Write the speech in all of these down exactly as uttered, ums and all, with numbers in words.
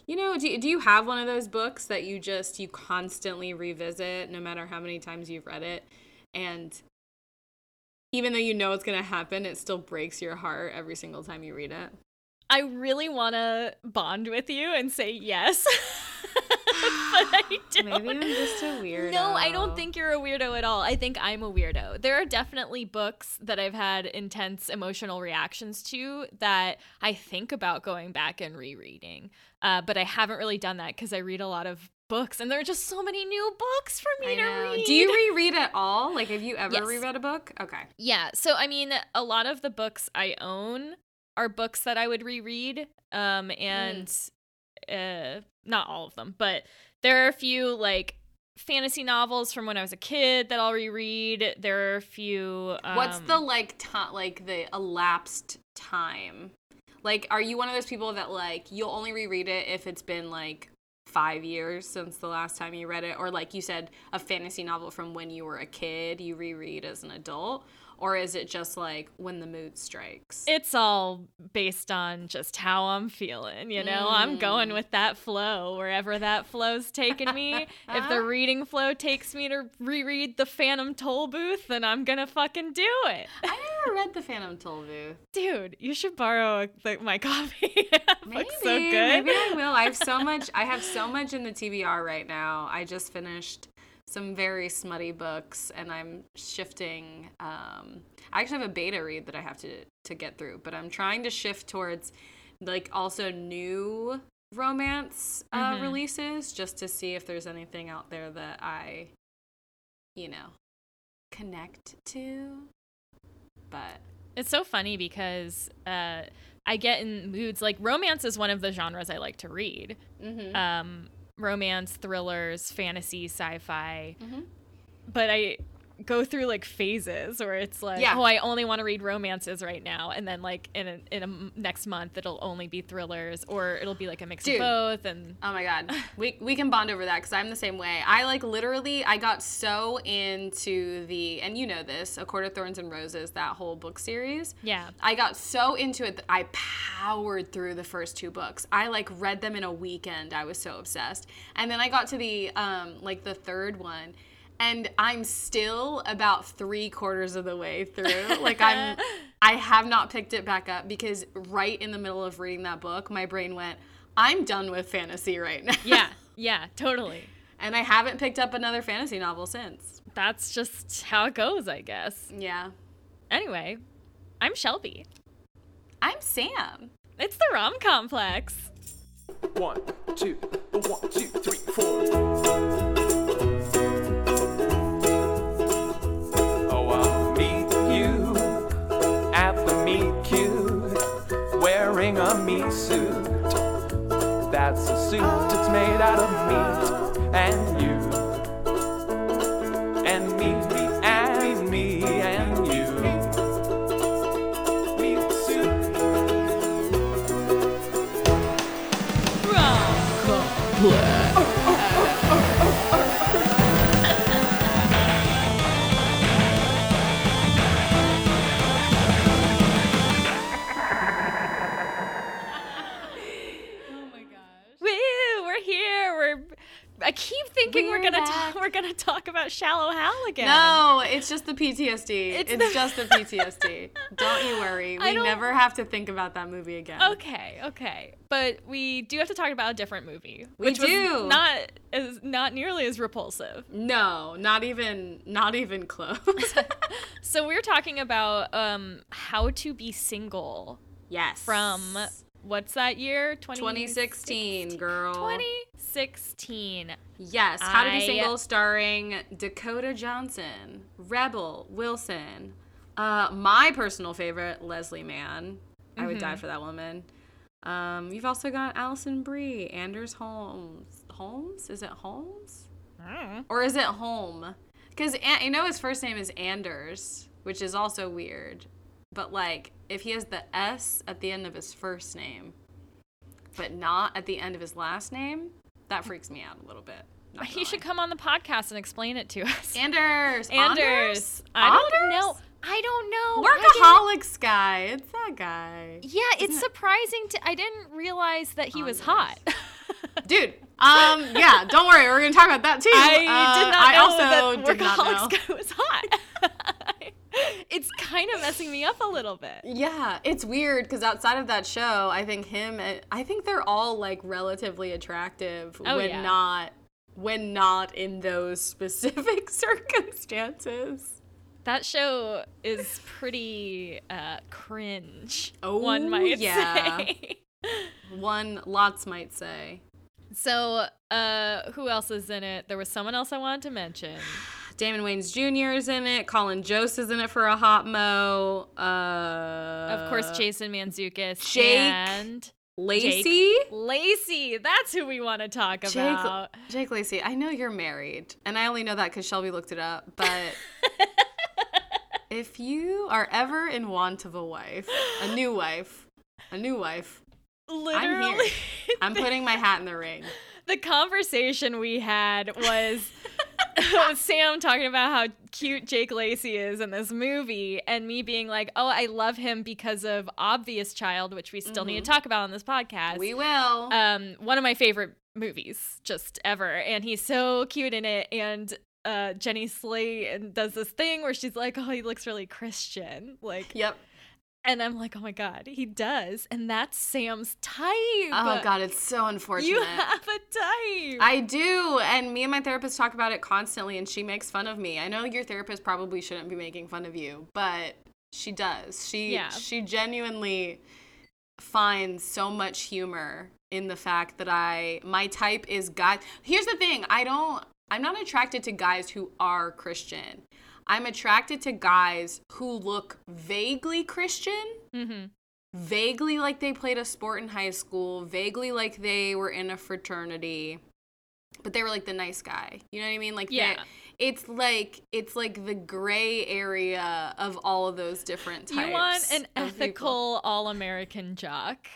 You know, do you, do you have one of those books that you just, you constantly revisit no matter how many times you've read it? And even though you know it's going to happen, it still breaks your heart every single time you read it? I really want to bond with you and say yes. But I don't. Maybe I'm just a weirdo. No, I don't think you're a weirdo at all. I think I'm a weirdo. There are definitely books that I've had intense emotional reactions to that I think about going back and rereading. Uh, but I haven't really done that because I read a lot of books and there are just so many new books for me I to know. read. Do you reread at all? Like, have you ever Yes. reread a book? Okay. Yeah. So, I mean, a lot of the books I own are books that I would reread. Um, and mm. uh, not all of them, but there are a few, like, fantasy novels from when I was a kid that I'll reread. There are a few. Um, What's the, like, to- like the elapsed time? Like, are you one of those people that, like, you'll only reread it if it's been, like, five years since the last time you read it? Or, like you said, a fantasy novel from when you were a kid you reread as an adult? Or is it just, like, when the mood strikes? It's all based on just how I'm feeling, you know? Mm. I'm going with that flow, wherever that flow's taking me. If the reading flow takes me to reread The Phantom Tollbooth, then I'm gonna fucking do it. I never read The Phantom Tollbooth. Dude, you should borrow the, my copy. Maybe, so good. maybe I will. I have so much, I have so much in the T B R right now. I just finished some very smutty books, and I'm shifting. Um, I actually have a beta read that I have to to get through, but I'm trying to shift towards, like, also new romance uh, mm-hmm. releases, just to see if there's anything out there that I, you know, connect to. But it's so funny because uh, I get in moods, like, romance is one of the genres I like to read. Mm-hmm. Um, romance, thrillers, fantasy, sci-fi. Mm-hmm. But I go through, like, phases where it's like, yeah. oh, I only want to read romances right now. And then, like, in a, in a m- next month, it'll only be thrillers, or it'll be, like, a mix Dude. of both. And oh, my God. we we can bond over that because I'm the same way. I, like, literally, I got so into the, and you know this, A Court of Thorns and Roses, that whole book series. Yeah. I got so into it that I powered through the first two books. I, like, read them in a weekend. I was so obsessed. And then I got to the, um, like, the third one. And I'm still about three quarters of the way through. Like, I'm, I have not picked it back up because right in the middle of reading that book, my brain went, I'm done with fantasy right now. Yeah, yeah, totally. And I haven't picked up another fantasy novel since. That's just how it goes, I guess. Yeah. Anyway, I'm Shelby. I'm Sam. It's the Rom Complex. One, two, one, two, three, four. Wearing a meat suit. That's a suit, it's made out of meat. And you and me and me and you. Meat suit. Rom Complex. I keep thinking we're, we're gonna ta- we're gonna talk about Shallow Hal again. No, it's just the P T S D. It's, it's the- just the P T S D. Don't you worry. We never have to think about that movie again. Okay, okay, but we do have to talk about a different movie, we which do. was not as not nearly as repulsive. No, not even not even close. So we're talking about um, How to Be Single. Yes. From what's that year? twenty sixteen, girl. twenty sixteen. Yes, How to Be Single, starring Dakota Johnson, Rebel Wilson, uh, my personal favorite, Leslie Mann. Mm-hmm. I would die for that woman. Um, you've also got Alison Brie, Anders Holmes. Holmes? Is it Holmes? Mm. Or is it Holm? Because I know his first name is Anders, which is also weird. But, like, if he has the S at the end of his first name, but not at the end of his last name, that freaks me out a little bit. He should come on the podcast and explain it to us. Anders. Anders. Anders? I don't know. I don't know. Workaholics guy. It's that guy. Yeah, it's Isn't surprising. It? to. I didn't realize that he Anders. was hot. Dude, um, yeah, don't worry. We're going to talk about that too. I uh, did not I know also that did not know. Workaholics Guy was hot. It's kind of messing me up a little bit. Yeah, it's weird because outside of that show, I think him, I think they're all like relatively attractive Oh, when yeah. not, when not in those specific circumstances. That show is pretty uh, cringe, Oh, one might yeah. say. One, lots might say. So, uh, who else is in it? There was someone else I wanted to mention. Damon Wayans Junior is in it. Colin Jost is in it for a hot mo. Uh, Of course, Jason Mantzoukas Jake and Lacey. Jake Lacey. That's who we want to talk Jake, about. Jake Lacey. I know you're married, and I only know that because Shelby looked it up. But if you are ever in want of a wife, a new wife, a new wife, Literally, I'm here. I'm putting my hat in the ring. the conversation we had was Sam talking about how cute Jake Lacey is in this movie, and me being like, oh, I love him because of Obvious Child, which we still mm-hmm. need to talk about on this podcast. We will. Um, one of my favorite movies just ever, and he's so cute in it, and uh, Jenny Slate does this thing where she's like, oh, he looks really Christian. Like, yep. And I'm like, oh my God, he does. And that's Sam's type. Oh God, it's so unfortunate. You have a type. I do. And me and my therapist talk about it constantly, and she makes fun of me. I know your therapist probably shouldn't be making fun of you, but she does. She yeah. she genuinely finds so much humor in the fact that I my type is guys. Here's the thing, I don't I'm not attracted to guys who are Christian. I'm attracted to guys who look vaguely Christian, mm-hmm. vaguely like they played a sport in high school, vaguely like they were in a fraternity, but they were like the nice guy. You know what I mean? Like, yeah. It's like it's like the gray area of all of those different types. You want an ethical all-American jock.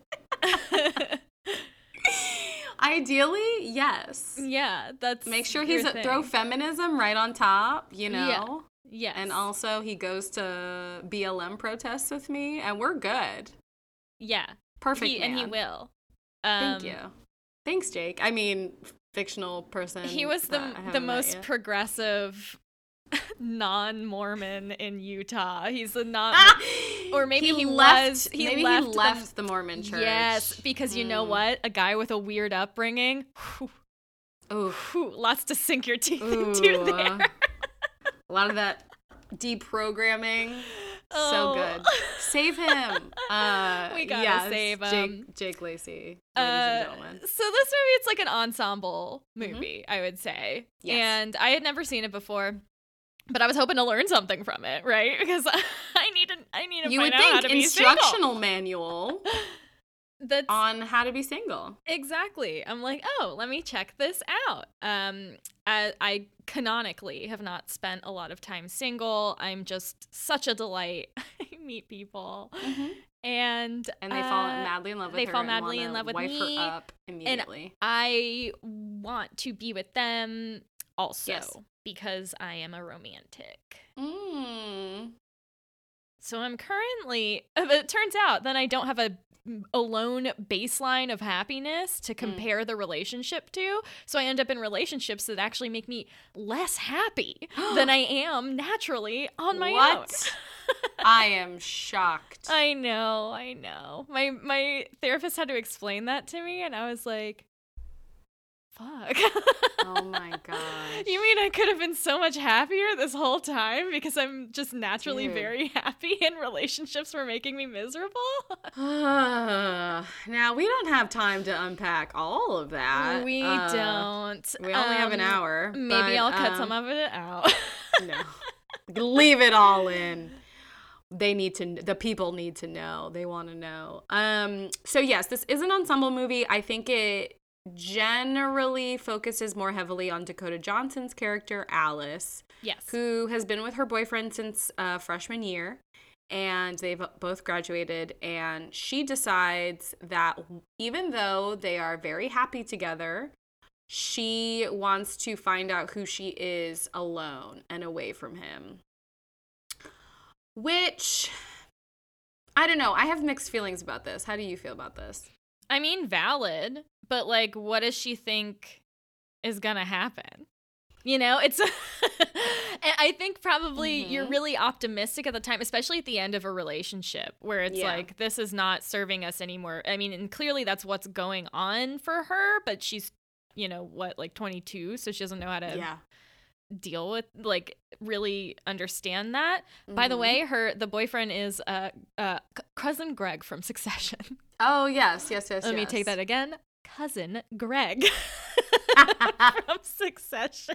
Ideally, yes. Yeah, that's make sure he's a, throw feminism right on top, you know. Yeah. Yes. And also he goes to B L M protests with me, and we're good. Yeah. Perfect. He, man. And he will. Um, Thank you. Thanks, Jake. I mean, fictional person. He was the the most yet. progressive non-Mormon in Utah. He's a non, or maybe he, he left, was. He maybe left, he left the, the Mormon church. Yes, because you mm. know what? A guy with a weird upbringing. Ooh, lots to sink your teeth Ooh. into there. A lot of that deprogramming. Oh. So good. Save him. Uh, we gotta yes, save him. Jake, Jake Lacey, ladies uh, and gentlemen. So this movie, it's like an ensemble movie, mm-hmm. I would say. Yes. And I had never seen it before, but I was hoping to learn something from it, right? Because I need to, I need to you find would out think how to be instructional single. manual That's on how to be single. Exactly. I'm like, oh, let me check this out. Um, I, I canonically have not spent a lot of time single. I'm just such a delight. I meet people, mm-hmm. and and they uh, fall madly in love with they her. They fall and madly in love with wife me. Her up immediately. And I want to be with them also yes. because I am a romantic. Mm. So I'm currently. It turns out that I don't have a alone baseline of happiness to compare mm. the relationship to, so I end up in relationships that actually make me less happy than I am naturally on my what? own. I am shocked. I know, I know. My my therapist had to explain that to me, and I was like, fuck. Oh my gosh. You mean I could have been so much happier this whole time because I'm just naturally Dude. very happy and relationships were making me miserable? Now, we don't have time to unpack all of that. We uh, don't. We only um, have an hour. Maybe but, I'll cut um, some of it out. No. Leave it all in. They need to, the people need to know. They want to know. Um. So yes, this is an ensemble movie. I think it generally focuses more heavily on Dakota Johnson's character, Alice. Yes. Who has been with her boyfriend since uh, freshman year. And they've both graduated. And she decides that even though they are very happy together, she wants to find out who she is alone and away from him. Which, I don't know. I have mixed feelings about this. How do you feel about this? I mean, valid, but like, what does she think is gonna happen? You know, it's, I think probably mm-hmm. you're really optimistic at the time, especially at the end of a relationship where it's yeah. like, this is not serving us anymore. I mean, and clearly that's what's going on for her, but she's, you know, what, like twenty-two, so she doesn't know how to yeah. deal with, like, really understand that. Mm-hmm. By the way, her, the boyfriend is uh, uh, cousin Greg from Succession. Oh, yes, yes, yes, Let yes. me take that again. Cousin Greg. From Succession.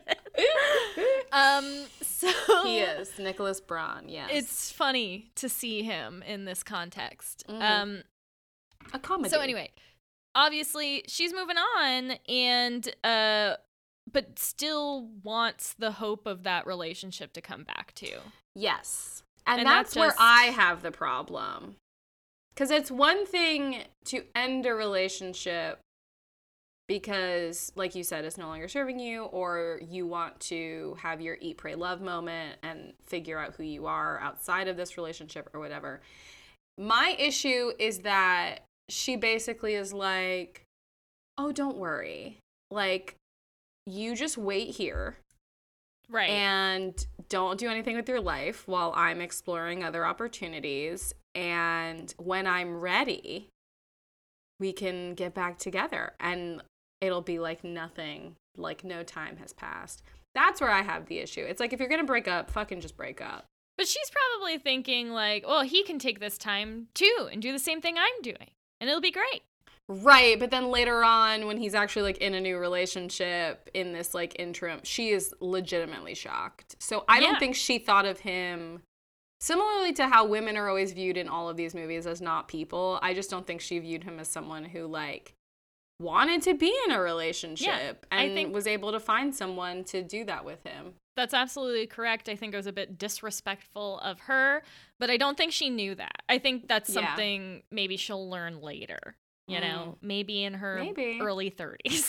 um, so he is Nicholas Braun. Yes, it's funny to see him in this context. Mm-hmm. Um, a comedy. So anyway, obviously she's moving on, and uh, but still wants the hope of that relationship to come back to. Yes, and, and that's just... where I have the problem, because it's one thing to end a relationship because, like you said, it's no longer serving you, or you want to have your eat, pray, love moment and figure out who you are outside of this relationship or whatever. My issue is that she basically is like, oh, don't worry. Like, you just wait here. Right. And don't do anything with your life while I'm exploring other opportunities. And when I'm ready, we can get back together. And it'll be like nothing, like no time has passed. That's where I have the issue. It's like, if you're going to break up, fucking just break up. But she's probably thinking like, well, he can take this time too and do the same thing I'm doing, and it'll be great. Right, but then later on, when he's actually like in a new relationship in this like interim, she is legitimately shocked. So I don't yeah. think she thought of him similarly to how women are always viewed in all of these movies as not people. I just don't think she viewed him as someone who like wanted to be in a relationship yeah, and I think was able to find someone to do that with him. That's absolutely correct. I think it was a bit disrespectful of her, but I don't think she knew that. I think that's something yeah. maybe she'll learn later, you mm. know, maybe in her maybe. early thirties.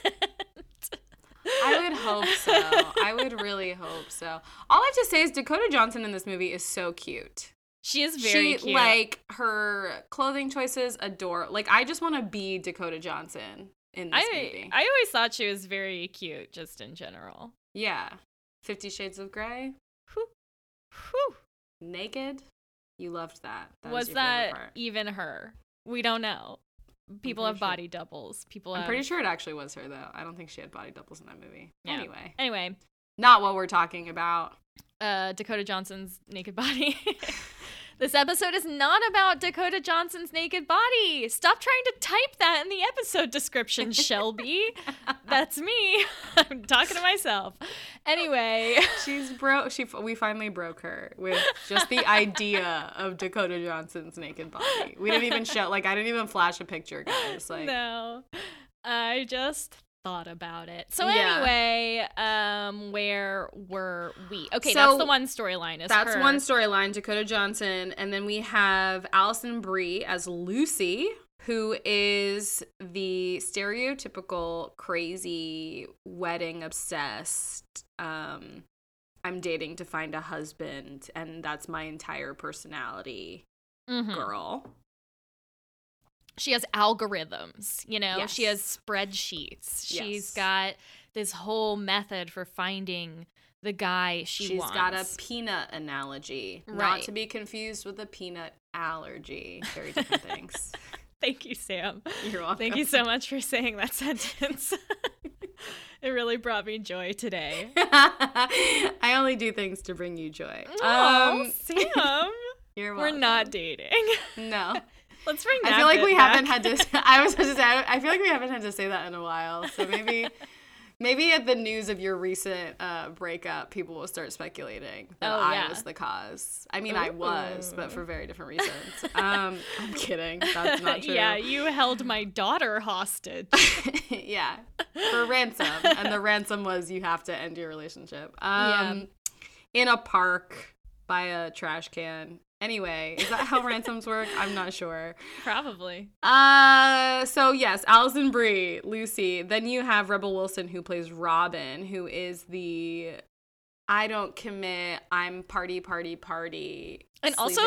I would hope so. I would really hope so. All I have to say is Dakota Johnson in this movie is so cute. She is very she, cute. Like, her clothing choices adore. Like, I just want to be Dakota Johnson in this I, movie. I always thought she was very cute, just in general. Yeah. Fifty Shades of Grey. Whew. Whew. Naked. You loved that. That was was your that favorite part. Even her? We don't know. People have sure. body doubles. People. I'm have... pretty sure it actually was her, though. I don't think she had body doubles in that movie. Yeah. Anyway. Anyway. Not what we're talking about. Uh, Dakota Johnson's naked body. This episode is not about Dakota Johnson's naked body. Stop trying to type that in the episode description, Shelby. That's me. I'm talking to myself. Anyway, she's broke. She we finally broke her with just the idea of Dakota Johnson's naked body. We didn't even show. Like, I didn't even flash a picture, guys. Like, no, I just thought about it. So yeah. anyway, um, where were we? Okay, so that's the one storyline. Is that's her. one storyline, Dakota Johnson, and then we have Alison Brie as Lucy, who is the stereotypical crazy wedding obsessed. Um, I'm dating to find a husband, and that's my entire personality. Mm-hmm. Girl. She has algorithms, you know, yes. she has spreadsheets. She's yes. got this whole method for finding the guy she She's wants. She's got a peanut analogy, right. not to be confused with a peanut allergy. Very different things. Thank you, Sam. You're welcome. Thank you so much for saying that sentence. It really brought me joy today. I only do things to bring you joy. Oh, um, Sam. You're welcome. We're not dating. No. Let's bring that I feel like we back. haven't had to. I was just. I feel like we haven't had to say that in a while. So maybe, maybe at the news of your recent uh, breakup, people will start speculating that oh, I yeah. was the cause. I mean, Ooh. I was, but for very different reasons. Um, I'm kidding. That's not true. Yeah, you held my daughter hostage. Yeah, for ransom, and the ransom was you have to end your relationship. Um, yeah. In a park by a trash can. Anyway, is that how ransoms work? I'm not sure. Probably. Uh, so yes, Alison Brie, Lucy. Then you have Rebel Wilson, who plays Robin, who is the I don't commit, I'm party, party, party. And sleeping. also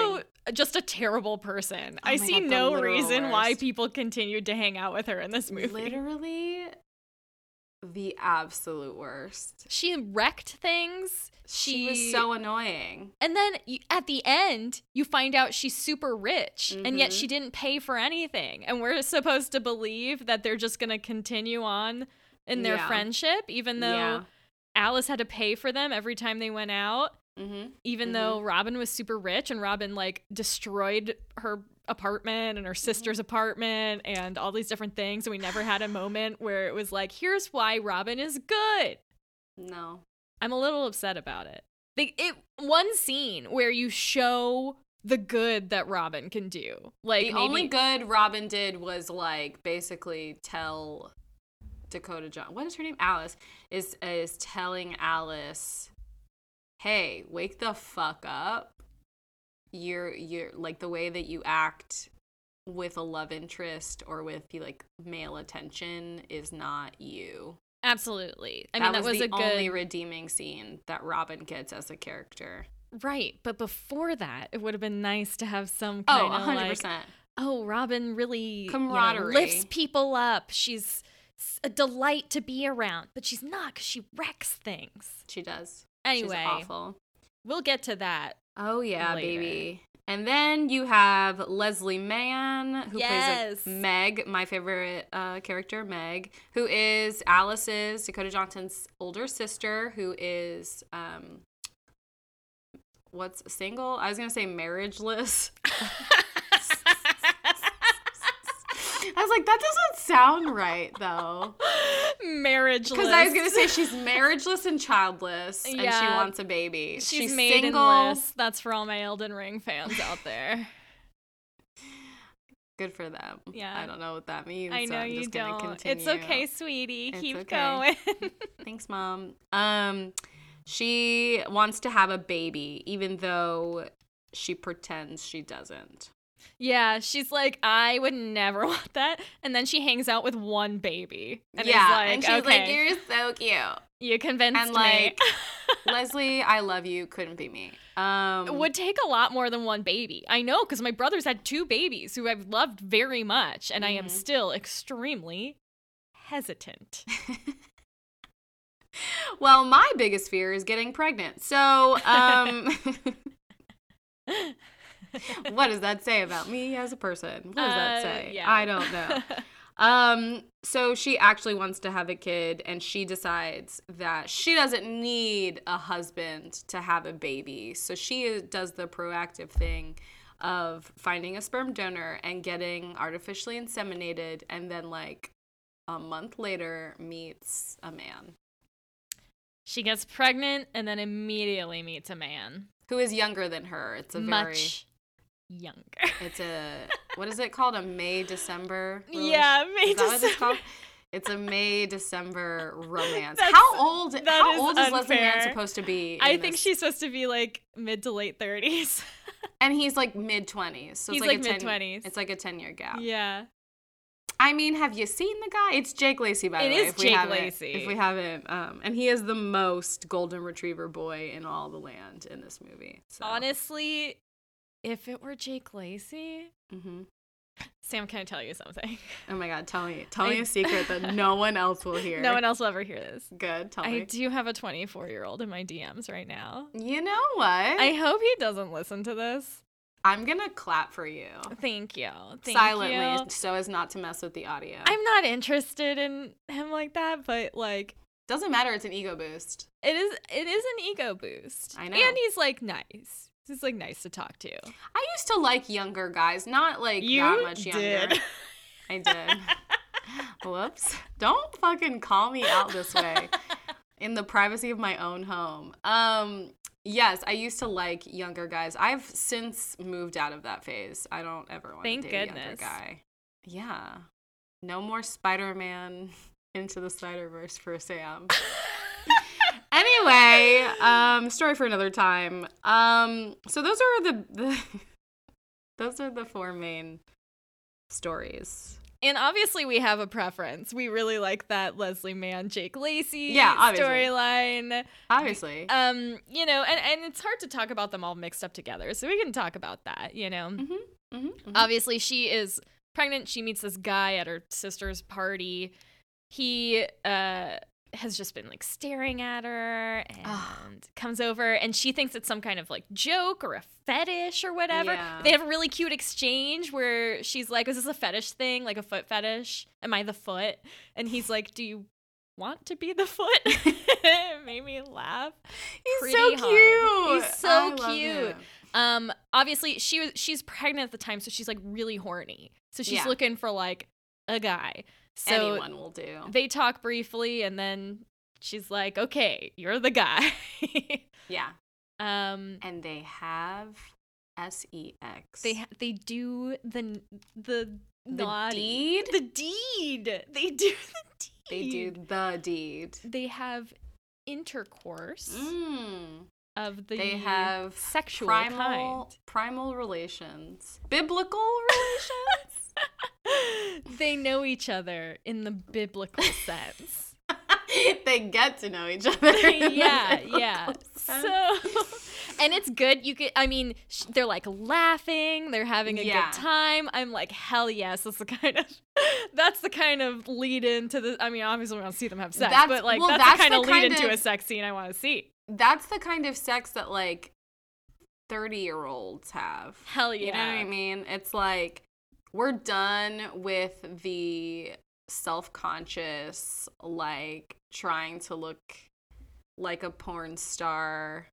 just a terrible person. Oh I see God, no reason worst. why people continued to hang out with her in this movie. Literally the absolute worst. She wrecked things. She, she was so annoying. And then you, at the end, you find out she's super rich, mm-hmm. and yet she didn't pay for anything. And we're supposed to believe that they're just going to continue on in their yeah. friendship, even though yeah. Alice had to pay for them every time they went out. Mm-hmm. Even mm-hmm. though Robin was super rich, and Robin like destroyed her apartment and her sister's mm-hmm. apartment and all these different things, and we never had a moment where it was like, here's why Robin is good. No. I'm a little upset about it. Like it one scene where you show the good that Robin can do. Like the maybe- only good Robin did was like basically tell Dakota John, what is her name? Alice is is telling Alice, hey, wake the fuck up. You're you're like the way that you act with a love interest or with like male attention is not you. Absolutely. I that mean, that was, was the a good only redeeming scene that Robin gets as a character. Right, but before that, it would have been nice to have some kind oh, of one hundred percent. Like, oh, Robin really camaraderie you know, lifts people up. She's a delight to be around, but she's not because she wrecks things. She does. Anyway, she's awful. We'll get to that. Oh yeah, later. baby. And then you have Leslie Mann, who yes. plays a Meg, my favorite uh, character, Meg, who is Alice's, Dakota Johnson's older sister, who is, um, what's single? I was going to say marriageless. I was like, that doesn't sound right, though. Marriageless. Because I was going to say she's marriageless and childless, yeah. and she wants a baby. She's, she's maidenless. single. That's for all my Elden Ring fans out there. Good for them. Yeah. I don't know what that means. I know so I'm you just don't. Continue. It's okay, sweetie. It's Keep okay. going. Thanks, Mom. Um, she wants to have a baby, even though she pretends she doesn't. Yeah, she's like, I would never want that. And then she hangs out with one baby. And yeah, like, and she's okay, like, you're so cute. You convinced and like, me. Leslie, I love you. Couldn't be me. Um, it would take a lot more than one baby. I know, because my brothers had two babies who I've loved very much. And mm-hmm. I am still extremely hesitant. Well, my biggest fear is getting pregnant. So, um... what does that say about me as a person? What does uh, that say? Yeah. I don't know. um, so she actually wants to have a kid, and she decides that she doesn't need a husband to have a baby. So she does the proactive thing of finding a sperm donor and getting artificially inseminated, and then like a month later meets a man. She gets pregnant and then immediately meets a man. Who is younger than her. It's a Much very... younger. It's a, what is it called? A May-December relation? Yeah, May-December. Is that what it's called? It's a May-December romance. That's, how old, that how is old is unfair. Leslie Mann supposed to be? I in think this? she's supposed to be like mid to late thirties. And he's like mid-twenties. So he's it's like, like a mid-twenties. ten, it's like a ten-year gap. Yeah. I mean, have you seen the guy? It's Jake Lacy, by the it way. It is if we Jake haven't, Lacy. If we haven't. Um, and he is the most golden retriever boy in all the land in this movie. So. Honestly, if it were Jake Lacy... Mm-hmm. Sam, can I tell you something? Oh my God, tell me. Tell me I, a secret that no one else will hear. No one else will ever hear this. Good, tell I me. I do have a twenty-four-year-old in my D Ms right now. You know what? I hope he doesn't listen to this. I'm gonna clap for you. Thank you. Thank Silently, you. so as not to mess with the audio. I'm not interested in him like that, but like... Doesn't matter, it's an ego boost. It is It is an ego boost. I know. And he's like nice. He's like nice to talk to. I used to like younger guys, not like you that much younger. Did. I did. Whoops. Don't fucking call me out this way in the privacy of my own home. Um, yes, I used to like younger guys. I've since moved out of that phase. I don't ever want Thank to date goodness. a younger guy. Yeah. No more Spider-Man into the Spider-Verse for Sam. Anyway, um, story for another time. Um, so those are the, the those are the four main stories. And obviously we have a preference. We really like that Leslie Mann, Jake Lacey yeah, obviously. storyline. Obviously. Um, you know, and, and it's hard to talk about them all mixed up together. So we can talk about that, you know. Mm-hmm, mm-hmm, mm-hmm. Obviously she is pregnant. She meets this guy at her sister's party. He uh has just been like staring at her and Ugh. comes over and she thinks it's some kind of like joke or a fetish or whatever. Yeah. They have a really cute exchange where she's like, is this a fetish thing? Like a foot fetish? Am I the foot? And he's like, do you want to be the foot? It made me laugh. He's pretty so hard. cute. He's so I love cute. him. Um, obviously she was she's pregnant at the time, so she's like really horny. So she's Yeah. looking for like a guy. So Anyone will do. they talk briefly and then she's like, okay, you're the guy. Yeah. um, And they have sex. they ha- they do the the The naughty- deed? The deed. They do the deed. They do the deed. They have intercourse Mm. of the They have sexual primal, kind. primal relations. Biblical relations? They know each other in the biblical sense. They get to know each other. in the yeah, biblical yeah. sense. So, and it's good. You could, I mean, sh- they're like laughing. They're having a Yeah. good time. I'm like, hell yes. That's the kind of, that's the kind of lead into the. I mean, obviously we don't see them have sex, That's- but like well, that's, that's the kind the of lead kind into of- a sex scene I want to see. That's the kind of sex that like thirty year olds have. Hell yeah. You know what I mean? It's like we're done with the self-conscious, like trying to look like a porn star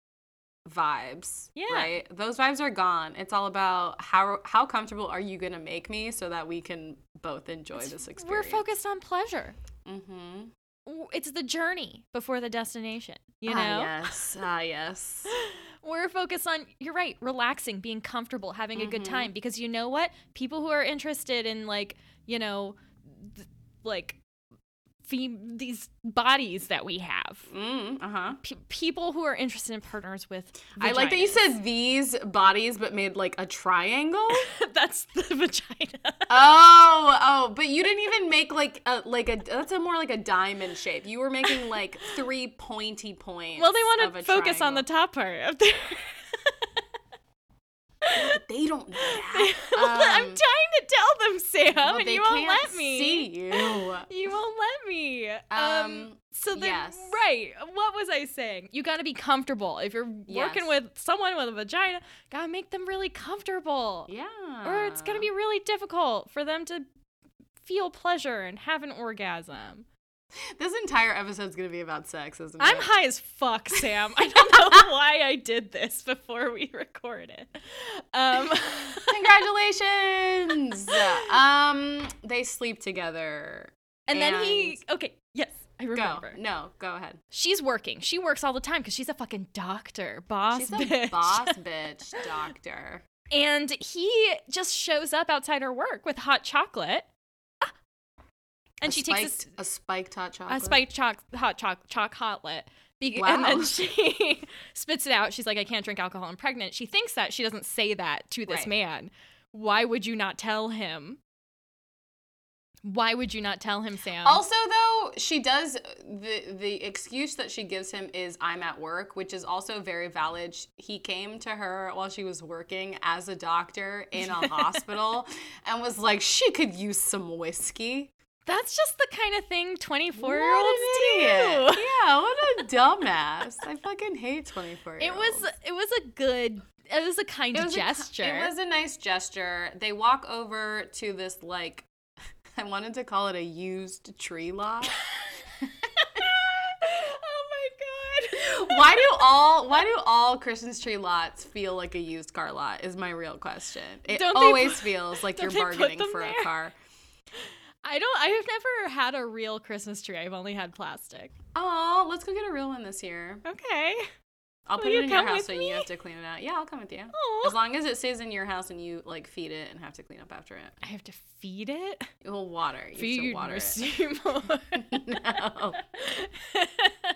vibes. Yeah. Right? Those vibes are gone. It's all about how how comfortable are you gonna make me so that we can both enjoy this experience. We're focused on pleasure. Mm-hmm. It's the journey before the destination. You know. Ah, yes. Ah, yes. We're focused on, you're right, relaxing, being comfortable, having a good Mhm. time. Because you know what? People who are interested in, like, you know, th- like, fem- these bodies that we have. Mm, uh-huh. P- people who are interested in partners with vaginas. I like that you said these bodies, but made like a triangle. That's the vagina. Oh, oh, but you didn't even make like a like a that's a more like a diamond shape. You were making like three pointy points. Well, they of want a to focus on the triangle. top part up there. But they don't know that. I'm Um, trying to tell them, Sam, well, and they you won't can't let me. see you. You won't let me. Um, Um, so then, yes. right. What was I saying? You got to be comfortable. If you're Yes. working with someone with a vagina, got to make them really comfortable. Yeah. Or it's going to be really difficult for them to feel pleasure and have an orgasm. This entire episode's gonna be about sex, isn't I'm it? high as fuck, Sam. I don't know why I did this before we recorded. Um, Congratulations. um, they sleep together. and then he, And- okay, yes, I Go. remember. No, go ahead. She's working. She works all the time because she's a fucking doctor, boss She's bitch. a boss bitch doctor. And he just shows up outside her work with hot chocolate. Ah. And A she spiked, takes a spiked hot a, chocolate. a spiked choc- hot choc choc hotlet. Be- Wow. And then she spits it out. She's like, I can't drink alcohol. I'm pregnant. She thinks that. She doesn't say that to this Right. man. Why would you not tell him? Why would you not tell him, Sam? Also, though, she does the the excuse that she gives him is I'm at work, which is also very valid. He came to her while she was working as a doctor in a hospital and was like, she could use some whiskey. That's just the kind of thing What twenty-four-year-olds an idiot. do. Yeah, what a dumbass. I fucking hate twenty-four year It olds. was it was a good it was a kind It was gesture. A, it was a nice gesture. They walk over to this, like, I wanted to call it a used tree lot. Oh my god. Why do all why do all Christmas tree lots feel like a used car lot is my real question. It Don't they always put- feels like you're don't they put bargaining them for there? a car. I don't I've never had a real Christmas tree. I've only had plastic. Oh, let's go get a real one this year. Okay. I'll Will put you it in your come house with so me? you have to clean it out. Yeah, I'll come with you. Aw. As long as it stays in your house and you like feed it and have to clean up after it. I have to feed it. Well, water. You have to Feed water it. Seymour. No.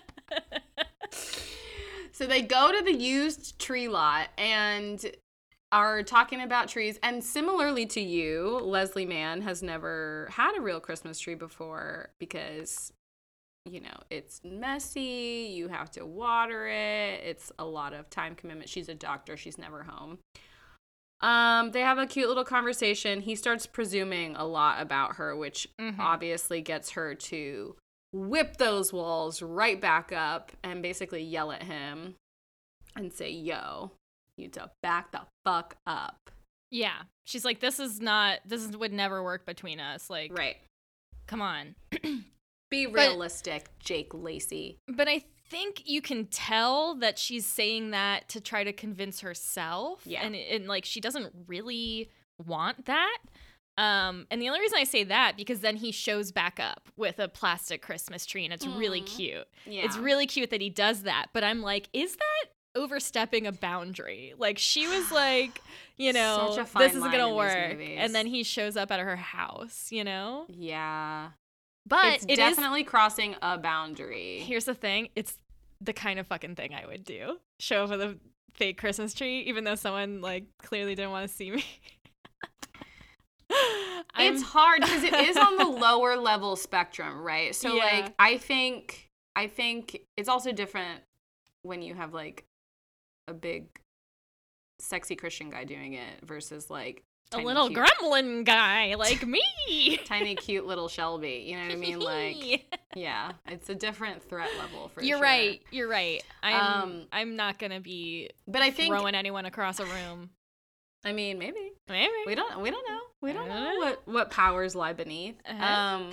So they go to the used tree lot and are talking about trees. And similarly to you, Leslie Mann has never had a real Christmas tree before because, you know, it's messy. You have to water it. It's a lot of time commitment. She's a doctor. She's never home. Um, they have a cute little conversation. He starts presuming a lot about her, which mm-hmm. obviously gets her to whip those walls right back up and basically yell at him and say, yo, you need to back the fuck up. Yeah. She's like, this is not, this is, would never work between us. Like, right. Come on. Be realistic, but, Jake Lacy. But I think you can tell that she's saying that to try to convince herself. Yeah. And, and like, she doesn't really want that. Um, and the only reason I say that, because then he shows back up with a plastic Christmas tree, and it's mm. really cute. Yeah. It's really cute that he does that. But I'm like, is that overstepping a boundary? Like, she was like, you know, this isn't gonna work, and then he shows up at her house, you know. Yeah, but it's it definitely is, crossing a boundary. Here's the thing, it's the kind of fucking thing I would do. Show up with a fake Christmas tree, even though someone like clearly didn't want to see me. It's hard because it is on the lower level spectrum, right? So yeah. like I think I think it's also different when you have like a big sexy Christian guy doing it versus like a little cute, gremlin guy like me. Tiny cute little Shelby, you know what I mean? Like, yeah, it's a different threat level for You're sure. right. You're right. I'm um, I'm not gonna be but I think throwing anyone across a room. I mean, maybe. Maybe. We don't we don't know. We don't know what, what powers lie beneath. Uh-huh. Um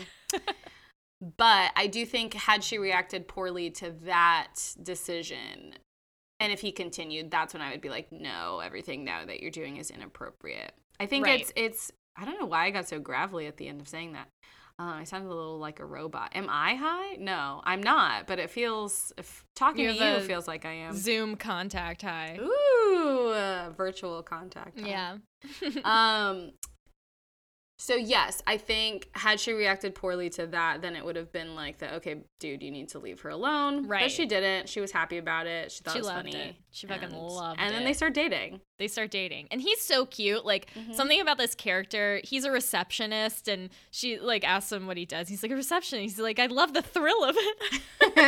but I do think had she reacted poorly to that decision, and if he continued, that's when I would be like, no, everything now that you're doing is inappropriate. I think right. it's, it's, I don't know why I got so gravelly at the end of saying that. Uh, I sounded a little like a robot. Am I high? No, I'm not. But it feels, if talking you to you feels like I am. Zoom contact high. Ooh, uh, virtual contact high. Yeah. um. So yes, I think had she reacted poorly to that, then it would have been like the, okay, dude, you need to leave her alone. Right. But she didn't. She was happy about it. She thought she it was loved funny. It. She fucking and, loved and it. And then they start dating. They start dating. And he's so cute. Like, mm-hmm. something about this character, he's a receptionist, and she, like, asks him what he does. He's like, a receptionist. He's like, I love the thrill of it.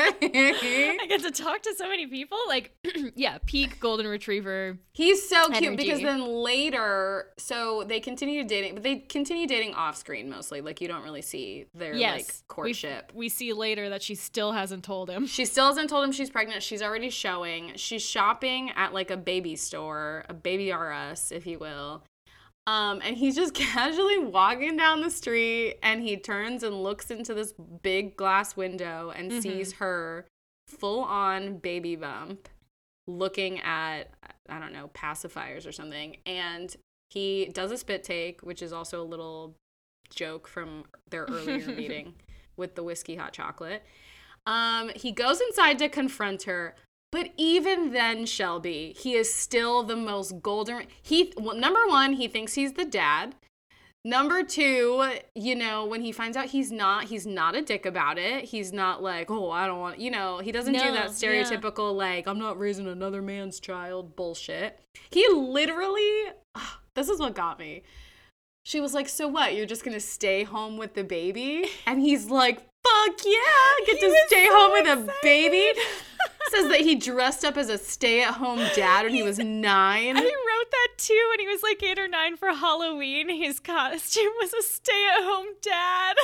I get to talk to so many people. Like, yeah, peak golden retriever. He's so cute energy. Because then later, so they continue dating, but they continue dating off screen mostly. Like, you don't really see their, yes. like, courtship. We, we see later that she still hasn't told him. She still hasn't told him she's pregnant. She's already showing. She's shopping at, like, a baby store, a Baby R Us, if you will. Um, and he's just casually walking down the street, and he turns and looks into this big glass window and mm-hmm. sees her full-on baby bump looking at, I don't know, pacifiers or something. And he does a spit take, which is also a little joke from their earlier meeting with the whiskey hot chocolate. Um, he goes inside to confront her. But even then, Shelby, he is still the most golden. He well, number one, he thinks he's the dad. Number two, you know, when he finds out he's not, he's not a dick about it. He's not like, oh, I don't want, you know, he doesn't no, do that stereotypical, yeah. like, I'm not raising another man's child bullshit. He literally, oh, this is what got me. She was like, so what? You're just going to stay home with the baby? And he's like, fuck yeah, get he to stay so home excited. with a baby. Says that he dressed up as a stay-at-home dad when he was nine. I wrote that too when he was like eight or nine for Halloween. His costume was a stay-at-home dad.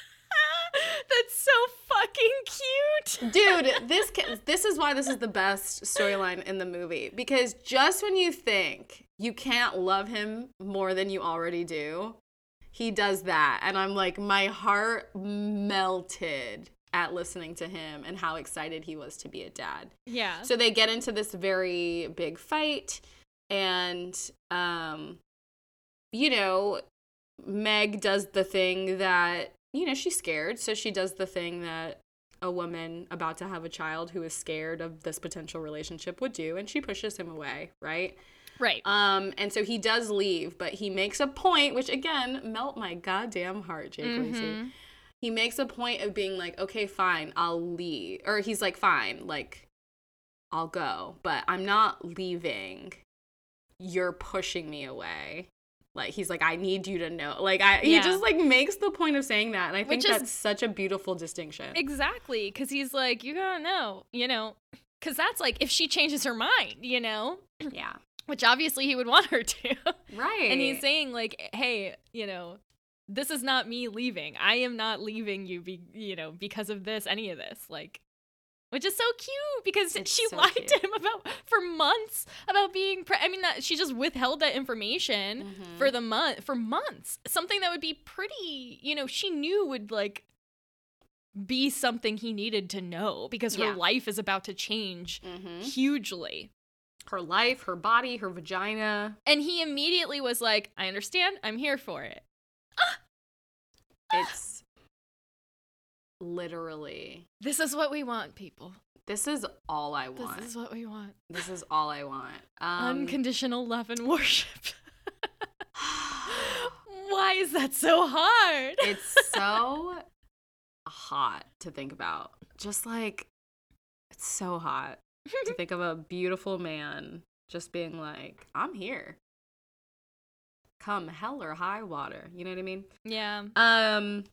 That's so fucking cute. Dude, this this is why this is the best storyline in the movie. Because just when you think you can't love him more than you already do, he does that. And I'm like, my heart melted at listening to him and how excited he was to be a dad. Yeah. So they get into this very big fight, and, um, you know, Meg does the thing that, you know, she's scared. So she does the thing that a woman about to have a child who is scared of this potential relationship would do, and she pushes him away, right? Right. Um, and so he does leave, but he makes a point, which, again, melt my goddamn heart, Jake mm-hmm. Lacy. He makes a point of being like, okay, fine, I'll leave. Or he's like, fine, like, I'll go. But I'm not leaving you're pushing me away. Like, he's like, I need you to know. Like, I, Yeah. he just, like, makes the point of saying that. And I think Which is- that's such a beautiful distinction. Exactly, because he's like, you gotta know, you know, because that's like if she changes her mind, you know, Yeah. which obviously he would want her to. Right. And he's saying like, hey, you know, this is not me leaving. I am not leaving you, be, you know, because of this, any of this, like. Which is so cute because It's she so lied cute. to him about for months about being. Pre- I mean, that she just withheld that information Mhm. for the month for months. Something that would be pretty, you know, she knew would like be something he needed to know because her Yeah. life is about to change Mhm. hugely. Her life, her body, her vagina. And he immediately was like, "I understand. I'm here for it." It's literally, This is what we want, people. this is all I want. This is what we want. This is all I want. Um, Unconditional love and worship. Why is that so hard? it's so hot to think about. Just like, it's so hot to think of a beautiful man just being like, I'm here. Come hell or high water. You know what I mean? Yeah. Um,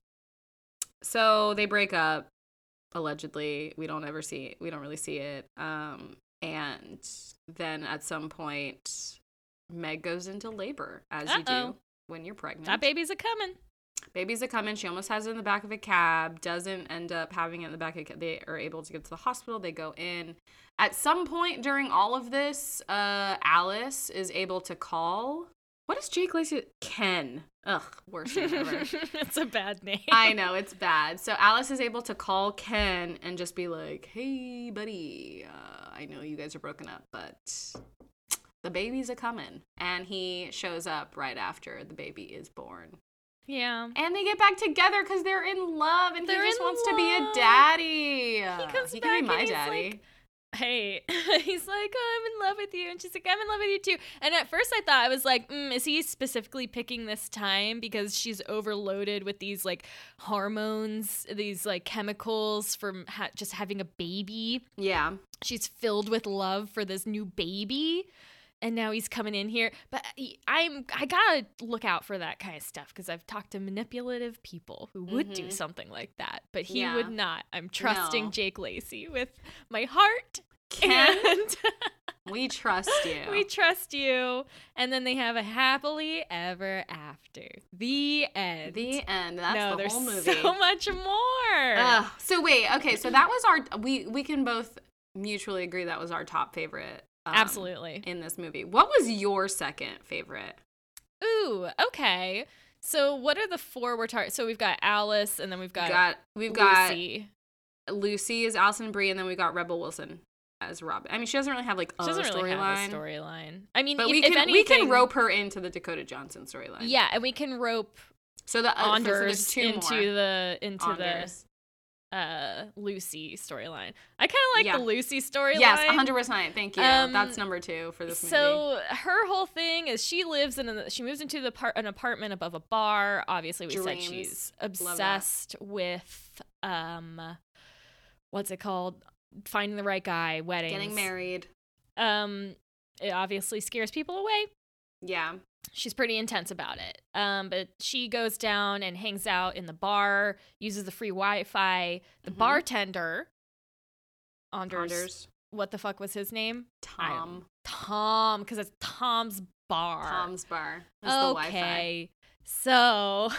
so they break up, allegedly. We don't ever see we don't really see it. Um, and then at some point, Meg goes into labor, as you Uh-oh. do when you're pregnant. That baby's a coming. Baby's a coming. She almost has it in the back of a cab. Doesn't end up having it in the back of a cab. They are able to get to the hospital. They go in. At some point during all of this, uh, Alice is able to call. What is Jake Lacey? Ken. Ugh, worst name ever. It's a bad name. I know, it's bad. So Alice is able to call Ken and just be like, hey, buddy, uh, I know you guys are broken up, but the baby's a coming. And he shows up right after the baby is born. Yeah. And they get back together because they're in love and They're he just in wants to be a love. daddy. He comes he back can be my and he's daddy. like, hey, he's like, oh, I'm in love with you. And she's like, I'm in love with you too. And at first I thought, I was like, mm, is he specifically picking this time because she's overloaded with these like hormones, these like chemicals from ha- just having a baby? Yeah. She's filled with love for this new baby. And now he's coming in here. But he- I'm, I gotta look out for that kind of stuff because I've talked to manipulative people who would do Mhm. something like that. But he Yeah. would not. I'm trusting No. Jake Lacey with my heart. Ken, And we trust you. we trust you. And then they have a happily ever after. The end. the end. That's no, the there's whole movie. so much more. Ugh. So wait, okay, so that was our we we can both mutually agree that was our top favorite. Um, Absolutely. in this movie. What was your second favorite? Ooh, okay. So what are the four we're targeting? So we've got Alice, and then we've got, We've got we've got Lucy. Lucy as Allison Brie, and then we got Rebel Wilson as Robin. I mean, she doesn't really have like a She doesn't really have storyline, a storyline. I mean, but if, we if can anything, we can rope her into the Dakota Johnson storyline. Yeah, and we can rope So the uh, so there's Anders two into more. the into Anders. the uh Lucy storyline. I kind of like Yeah. the Lucy storyline. Yes, one hundred percent. Thank you. Um, That's number two for this movie. So her whole thing is she lives in a, she moves into the part an apartment above a bar. Obviously, we said Dreams. she's Love that. obsessed with um, what's it called? Finding the right guy, weddings, Getting married. Um, it obviously scares people away. Yeah. She's pretty intense about it. Um, but she goes down and hangs out in the bar, uses the free Wi-Fi. The Mhm. bartender, Anders, Anders. what the fuck was his name? I don't- Tom. Tom, because it's Tom's bar. Tom's bar. It's the Wi-Fi. Okay. So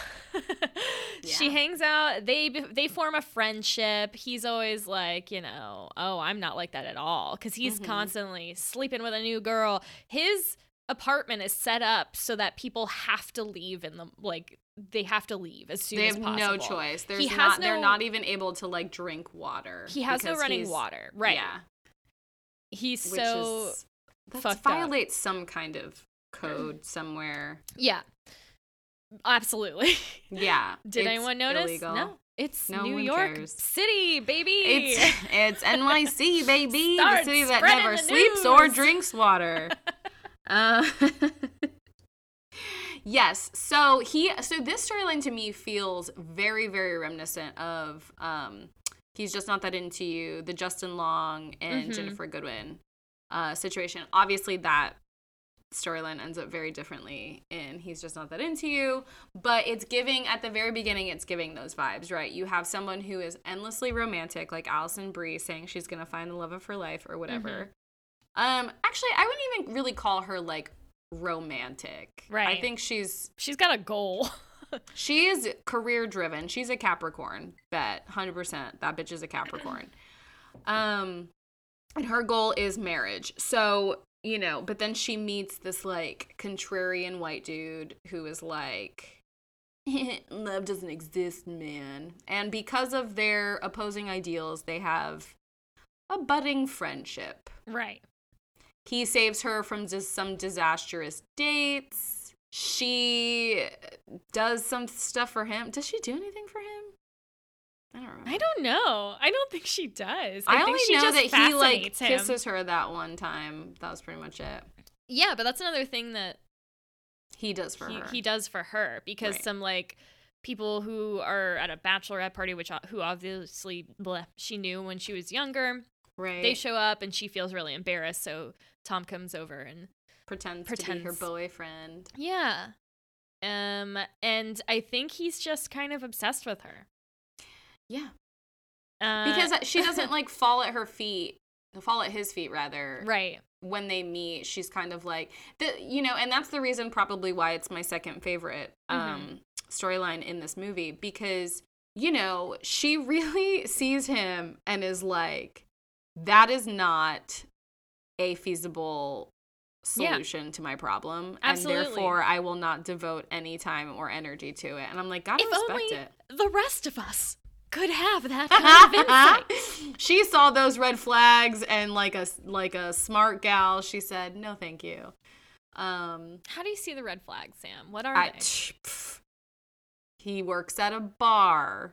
she Yeah. hangs out. They they form a friendship. He's always like, you know, oh, I'm not like that at all, because he's Mhm. constantly sleeping with a new girl. His apartment is set up so that people have to leave in the like they have to leave as soon They as have possible. no choice. There's He has not. They're no- not even able to like drink water. He has no because running he's- water. Right. Yeah. He's Which so is that fucked up. violates some kind of code somewhere. yeah. Absolutely. Yeah. Did it's anyone notice? illegal. No. It's No New one York cares. City, baby. It's it's N Y C, baby, the Start city that spreading never the sleeps or news. drinks water. uh, yes. So he. So this storyline to me feels very, very reminiscent of um, He's Just Not That Into You, the Justin Long and Mhm. Jennifer Goodwin uh, situation. Obviously, that storyline ends up very differently in He's Just Not That Into You. But it's giving, at the very beginning, it's giving those vibes, right? You have someone who is endlessly romantic, like Alison Brie saying she's going to find the love of her life or whatever. Mm-hmm. Um, actually, I wouldn't even really call her, like, romantic. Right. I think she's... She's got a goal. She is career-driven. She's a Capricorn. Bet. one hundred percent. That bitch is a Capricorn. Um, and her goal is marriage. So... You know, but then she meets this, like, contrarian white dude who is like, love doesn't exist, man. And because of their opposing ideals, they have a budding friendship. Right. He saves her from just some disastrous dates. She does some stuff for him. Does she do anything for him? I don't remember. I don't know. I don't think she does. I, I I think only she know just that he, like, him. kisses her that one time. That was pretty much it. Yeah, but that's another thing that he does for he, her. He does for her because right. some, like, people who are at a bachelorette party, which who obviously bleh, she knew when she was younger, right? They show up and she feels really embarrassed, so Tom comes over and pretends, pretends. to be her boyfriend. Yeah. Um, and I think he's just kind of obsessed with her. Yeah. Uh, because she doesn't, like, fall at her feet, fall at his feet, rather. Right. When they meet, she's kind of like, the, you know, and that's the reason probably why it's my second favorite um, mm-hmm. storyline in this movie. Because, you know, she really sees him and is like, that is not a feasible solution yeah. to my problem. Absolutely. And therefore, I will not devote any time or energy to it. And I'm like, gotta if respect only it. The rest of us could have that kind of insight. She saw those red flags and like a like a smart gal, she said, "No, thank you." Um, How do you see the red flags, Sam? What are I, they? Pff, he works at a bar.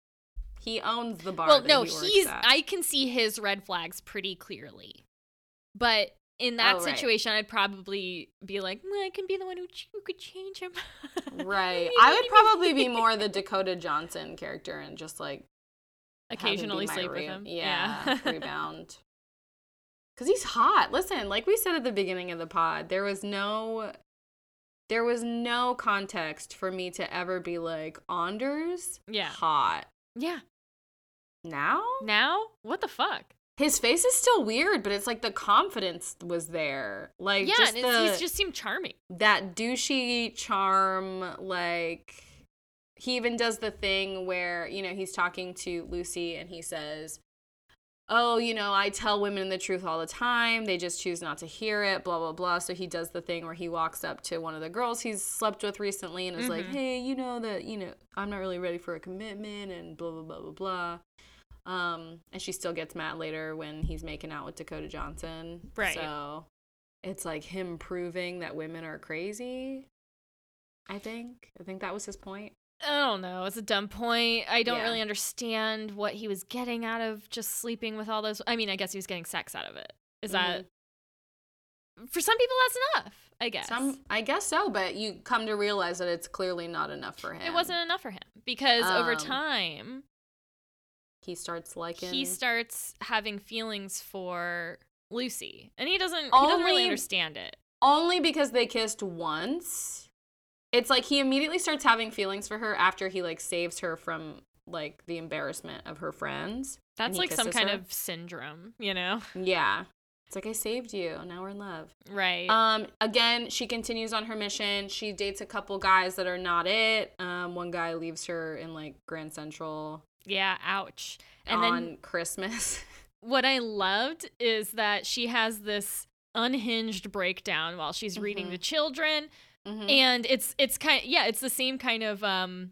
He owns the bar. Well, that no, he works he's. at. I can see his red flags pretty clearly, but in that oh, right. situation, I'd probably be like, well, I can be the one who, ch- who could change him. Right. I would probably be more the Dakota Johnson character and just, like, occasionally be sleep re- with him. Yeah, yeah. rebound. Because he's hot. Listen, like we said at the beginning of the pod, there was no... There was no context for me to ever be like, Anders? Yeah. Hot. Yeah. Now? Now? What the fuck? His face is still weird, but it's like the confidence was there. Like, yeah, just and the, he just seemed charming. That douchey charm, like, he even does the thing where, you know, he's talking to Lucy and he says, oh, you know, I tell women the truth all the time. They just choose not to hear it, blah, blah, blah. So he does the thing where he walks up to one of the girls he's slept with recently and is mm-hmm. like, hey, you know that, you know, I'm not really ready for a commitment and blah, blah, blah, blah, blah. Um, and she still gets mad later when he's making out with Dakota Johnson. Right. So it's like him proving that women are crazy, I think. I think that was his point. I don't know. It's a dumb point. I don't yeah. really understand what he was getting out of just sleeping with all those. I mean, I guess he was getting sex out of it. Is mm-hmm. that... For some people, that's enough, I guess. Some, I guess so, but you come to realize that it's clearly not enough for him. It wasn't enough for him. Because um, over time... He starts liking... He starts having feelings for Lucy. And he doesn't, only, he doesn't really understand it. Only because they kissed once. It's like he immediately starts having feelings for her after he, like, saves her from, like, the embarrassment of her friends. That's like some kind her. of syndrome, you know? Yeah. It's like, I saved you. Now we're in love. Right. Um. Again, she continues on her mission. She dates a couple guys that are not it. Um. One guy leaves her in, like, Grand Central. Yeah, ouch. And on then Christmas. What I loved is that she has this unhinged breakdown while she's mm-hmm. reading to children. Mm-hmm. And it's it's kind yeah, it's the same kind of um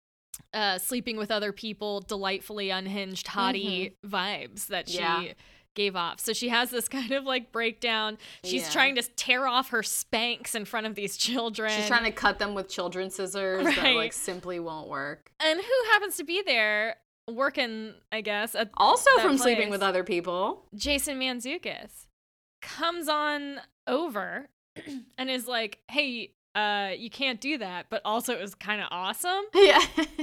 uh sleeping with other people, delightfully unhinged hottie mm-hmm. vibes that she yeah. gave off. So she has this kind of like breakdown. She's yeah. trying to tear off her Spanx in front of these children. She's trying to cut them with children's scissors right. that like simply won't work. And who happens to be there working, I guess, at also that from place? Sleeping with Other People. Jason Mantzoukas comes on over and is like, hey, uh, you can't do that, but also it was kind of awesome. Yeah.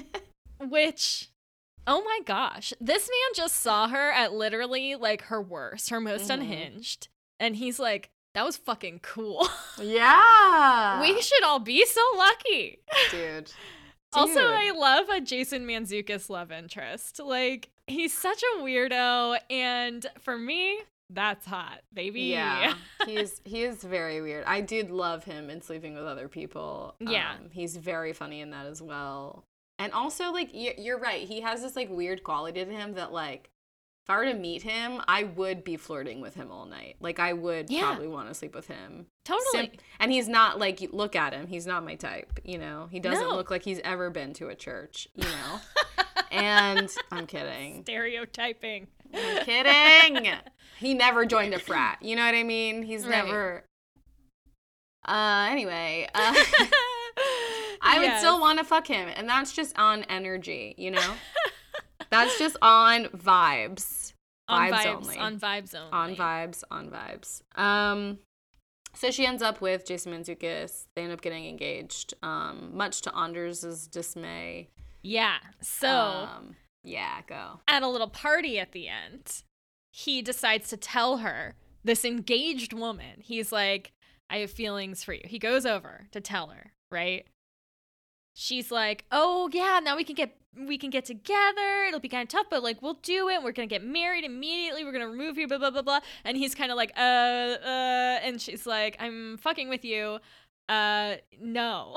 Which, oh my gosh, this man just saw her at literally like her worst, her most mm-hmm. unhinged. And he's like, That was fucking cool. Yeah. We should all be so lucky. Dude. Dude. Also, I love a Jason Mantzoukas love interest. Like, he's such a weirdo, and for me, that's hot, baby. Yeah, he's he is very weird. I did love him in Sleeping with Other People. Yeah. Um, he's very funny in that as well. And also, like, you're right. He has this, like, weird quality to him that, like, if I were to meet him, I would be flirting with him all night. Like, I would yeah. probably want to sleep with him. Totally. Sim- and he's not, like, look at him. He's not my type, you know? He doesn't No. look like he's ever been to a church, you know? And I'm kidding. Stereotyping. I'm kidding. He never joined a frat. You know what I mean? He's Right. never... Uh, anyway. Uh, I would Yes. still want to fuck him. And that's just on energy, you know? That's just on vibes. On Vibes, vibes, only. on vibes only. On vibes, on vibes. Um, so she ends up with Jason Mantzoukas. They end up getting engaged, um, much to Anders' dismay. Yeah. So, Um, yeah, go. at a little party at the end, he decides to tell her, this engaged woman, he's like, I have feelings for you. He goes over to tell her, right? She's like, oh yeah, now we can get we can get together. It'll be kind of tough, but like we'll do it. We're gonna get married immediately. We're gonna remove you, blah blah blah blah. And he's kind of like, uh, uh, and she's like, I'm fucking with you. Uh, no.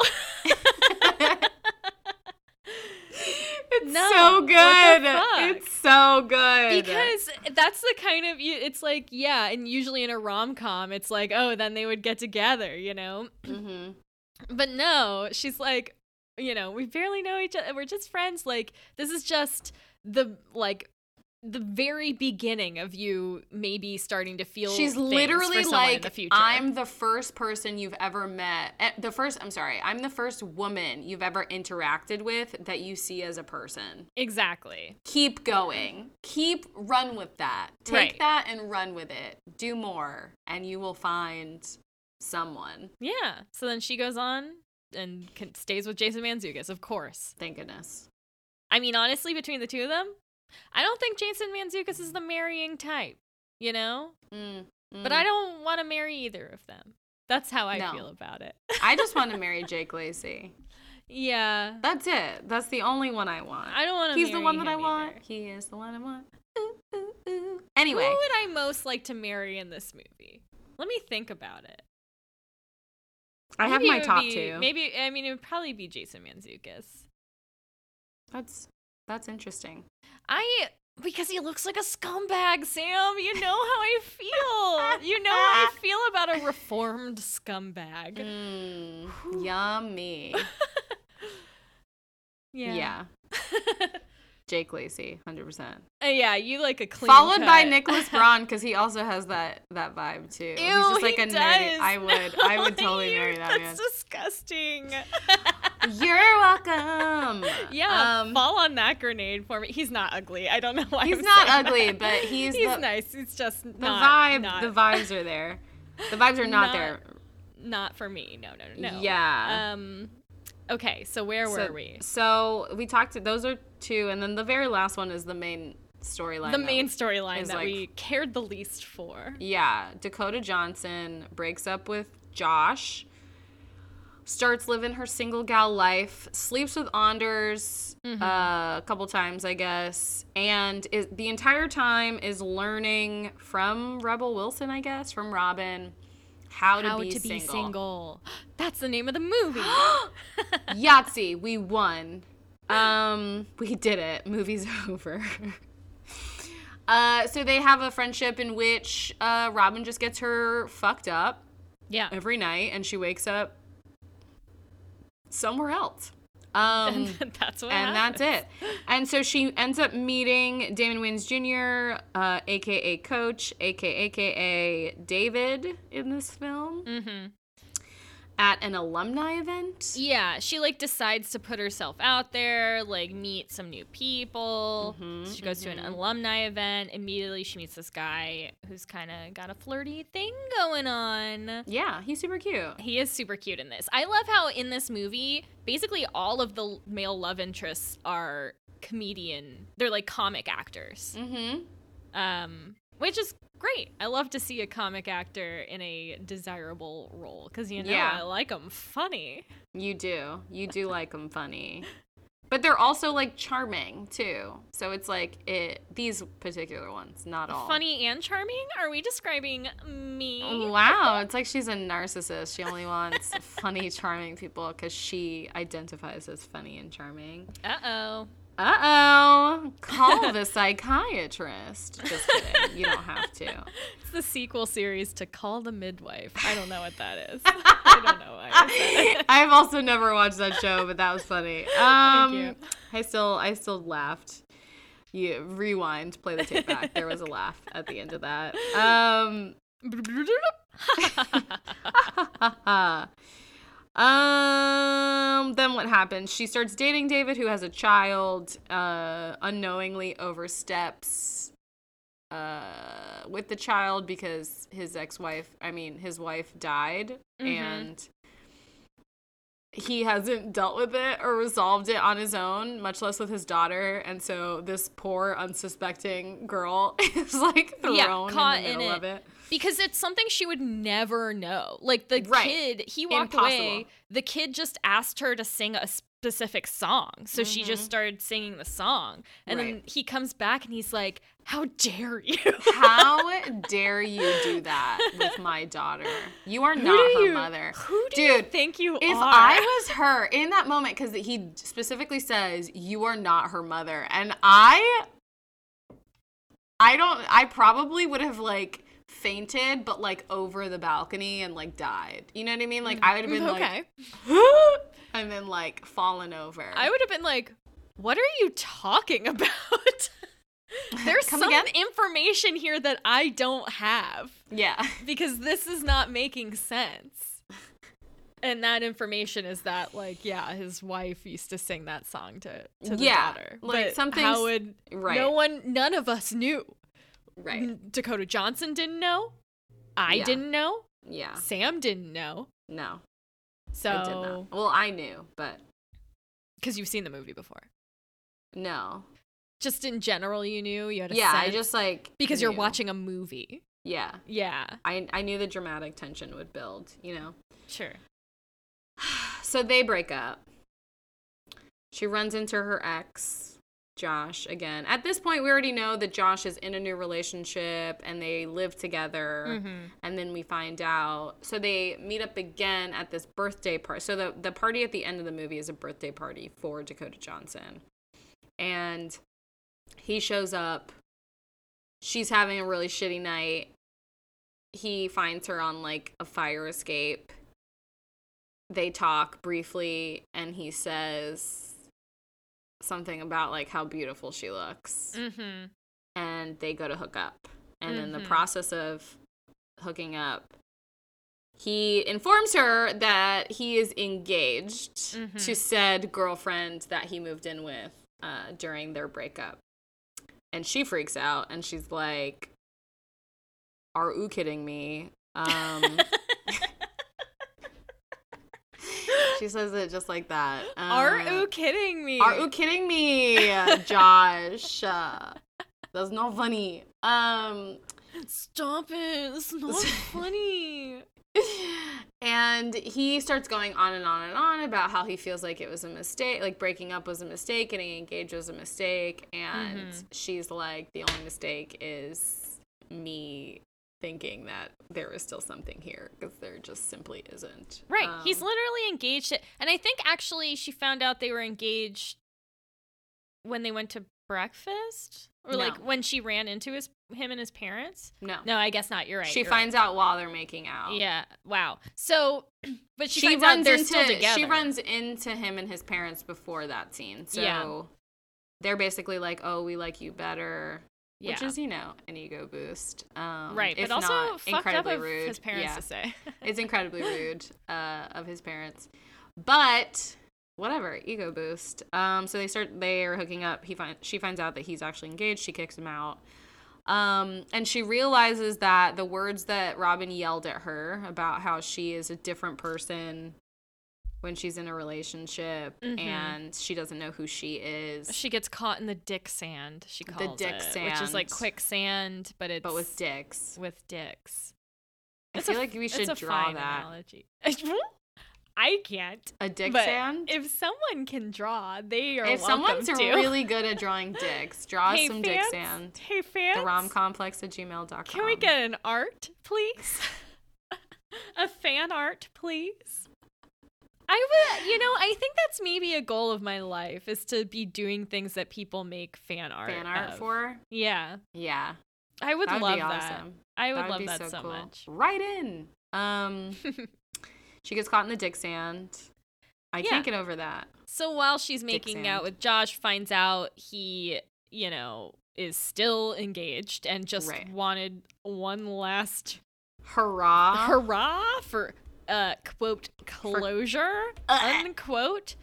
It's No, so what good. the fuck? It's so good. Because that's the kind of, you- it's like, yeah, and usually in a rom-com, it's like, oh, then they would get together, you know? hmm But no, she's like, you know, we barely know each other. We're just friends. Like, this is just the, like, the very beginning of you maybe starting to feel She's things literally for someone in like, the future. I'm the first person you've ever met. eh, The first, I'm sorry, I'm the first woman you've ever interacted with that you see as a person. Exactly. Keep going. Keep, run with that. Take Right. that and run with it. Do more, and you will find someone. Yeah. So then she goes on and can, stays with Jason Mantzoukas, of course. Thank goodness. I mean, honestly, between the two of them, I don't think Jason Mantzoukas is the marrying type, you know? Mm, mm. But I don't want to marry either of them. That's how I No. feel about it. I just want to marry Jake Lacey. Yeah. That's it. That's the only one I want. I don't want to He's marry the one that I him want. either. He is the one I want. Ooh, ooh, ooh. Anyway. Who would I most like to marry in this movie? Let me think about it. I have Maybe my it would top be- two. Maybe, I mean, it would probably be Jason Mantzoukas. That's that's interesting. I, because he looks like a scumbag, Sam. You know how I feel. You know how I feel about a reformed scumbag. Mm, yummy. Yeah. Yeah. Jake Lacey, one hundred percent. Uh, yeah, you like a clean Followed by cut. Nicholas Braun, because he also has that that vibe too. He's Ew, just like he a nerdy. does. I would, I would totally Ew, marry that man. That's disgusting. You're welcome. Yeah, Um, fall on that grenade for me. He's not ugly. I don't know why. He's I'm not saying ugly, that. but he's he's the, nice. He's just the not, vibe. Not, The vibes are there. The vibes are not, Not- there. not for me. No, no, no, no. Yeah. Um. Okay, so where so, were we? So we talked. Those are two, and then the very last one is the main storyline. The that- main storyline is that like- we cared the least for. Yeah, Dakota Johnson breaks up with Josh, starts living her single gal life, sleeps with Anders Mm-hmm. uh, a couple times, I guess, and is the entire time is learning from Rebel Wilson, I guess, from Robin, how to How be to single. be single. That's the name of the movie. Yahtzee, we won. Um, we did it. Movie's over. uh, so they have a friendship in which uh, Robin just gets her fucked up Yeah. every night, and she wakes up somewhere else. Um, And that's what and happens. that's it. And so she ends up meeting Damon Wayans Junior, uh, A K A Coach, A K A A K A David in this film, Mm-hmm. at an alumni event. Yeah, she like decides to put herself out there, like meet some new people. Mhm, she goes to an alumni event. Immediately, she meets this guy who's kind of got a flirty thing going on. Yeah, he's super cute. He is super cute in this. I love how in this movie, basically all of the male love interests are comedian. They're like comic actors. Mm-hmm. Um, Which is great. I love to see a comic actor in a desirable role because, you know, Yeah. I like them funny. You do. You do like them funny. But they're also, like, charming, too. So it's like, it. these particular ones, not all. Funny and charming? Are we describing me? Wow. It's like she's a narcissist. She only wants funny, charming people because she identifies as funny and charming. Uh-oh. Uh-oh. Call the psychiatrist. Just kidding. You don't have to. It's the sequel series to Call the Midwife. I don't know what that is. I don't know why I said it. I've also never watched that show, but that was funny. Um, Thank you. I still, I still laughed. You rewind, play the tape back. There was a laugh at the end of that. Um, um, then what happens? She starts dating David, who has a child. Uh, unknowingly oversteps uh with the child because his ex-wife, I mean, his wife died, Mhm. and he hasn't dealt with it or resolved it on his own, much less with his daughter. And so this poor, unsuspecting girl is like thrown Yeah, in the caught in middle it. of it. Because it's something she would never know. Like, the Right. kid, he walked Impossible. away. The kid just asked her to sing a specific song. So she just started singing the song. And then Right. he comes back and he's like, how dare you? How dare you do that with my daughter? You are Who not do her you- mother. Who do you Dude, think you If are? I was her in that moment, because he specifically says, you are not her mother. And I, I don't, I probably would have like fainted, but like over the balcony and like died. You know what I mean? Like I would have been okay. like, and then like fallen over. I would have been like, what are you talking about? There's Come some again? information here that I don't have Yeah. because this is not making sense. And that information is that, like, yeah, his wife used to sing that song to, to the Yeah, daughter. like, But something's- how would right. no one, none of us knew. Right. N- Dakota Johnson didn't know. I Yeah. didn't know. Yeah. Sam didn't know. No. So, I did not. Well, I knew, but because you've seen the movie before. no. Just in general, you knew. You had a Yeah, I sense? just like because you're knew. watching a movie. Yeah. Yeah, I I knew the dramatic tension would build, you know. sure. So they break up. She runs into her ex, Josh, again. At this point, we already know that Josh is in a new relationship and they live together. Mm-hmm. And then we find out. So they meet up again at this birthday party. So the, the party at the end of the movie is a birthday party for Dakota Johnson. And he shows up. She's having a really shitty night. He finds her on like a fire escape. They talk briefly, and he says something about like how beautiful she looks. Mm-hmm. And they go to hook up. And in the Mhm. process of hooking up, he informs her that he is engaged Mhm. to said girlfriend that he moved in with uh, during their breakup. And she freaks out, and she's like, are you kidding me? Um, she says it just like that. Uh, Are you kidding me? Are you kidding me, Josh? Uh, that's not funny. Um, Stop it. It's not funny. and he starts going on and on and on about how he feels like it was a mistake, like breaking up was a mistake, getting engaged was a mistake, and Mhm. she's like, the only mistake is me thinking that there is still something here, because there just simply isn't. Right. Um, He's literally engaged. To, and I think actually she found out they were engaged when they went to breakfast? Or No. like when she ran into his him and his parents? no. No, I guess not. You're right. She you're finds out while they're making out. right. Yeah. Wow. So, but she, She finds out runs they're into still together. she runs into him and his parents before that scene. So Yeah. they're basically like, "Oh, we like you better." Yeah. Which is, you know, an ego boost. Um, right. if But also not fucked up incredibly of rude. his parents Yeah. to say. It's incredibly rude uh, of his parents. But whatever, ego boost. Um, so they start they are hooking up. He find, she finds out that he's actually engaged. She kicks him out. Um, and she realizes that the words that Robin yelled at her about how she is a different person when she's in a relationship Mhm. and she doesn't know who she is. She gets caught in the dick sand, she calls dick it, sand. which is like quicksand, but it's but with dicks. with dicks. I It's feel a- like we it's should a draw fine that. analogy. I can't. A dick But sand? if someone can draw, they are If welcome someone's to. really good at drawing dicks, draw us Hey, some fans? dick sand. Hey fans, The romcomplex at gmail dot com. can we get an art, please? A fan art, please. I would, you know, I think that's maybe a goal of my life is to be doing things that people make fan art. fan art of. for? Yeah, Yeah. I would That would love be that. awesome. I would That love be that so, cool. much. Right in. Um, she gets caught in the dick sand. I Yeah. can't get over that. So while she's Dick making sand. out with Josh, finds out he, you know, is still engaged and just Right. wanted one last Hurrah. hurrah for uh quote closure unquote.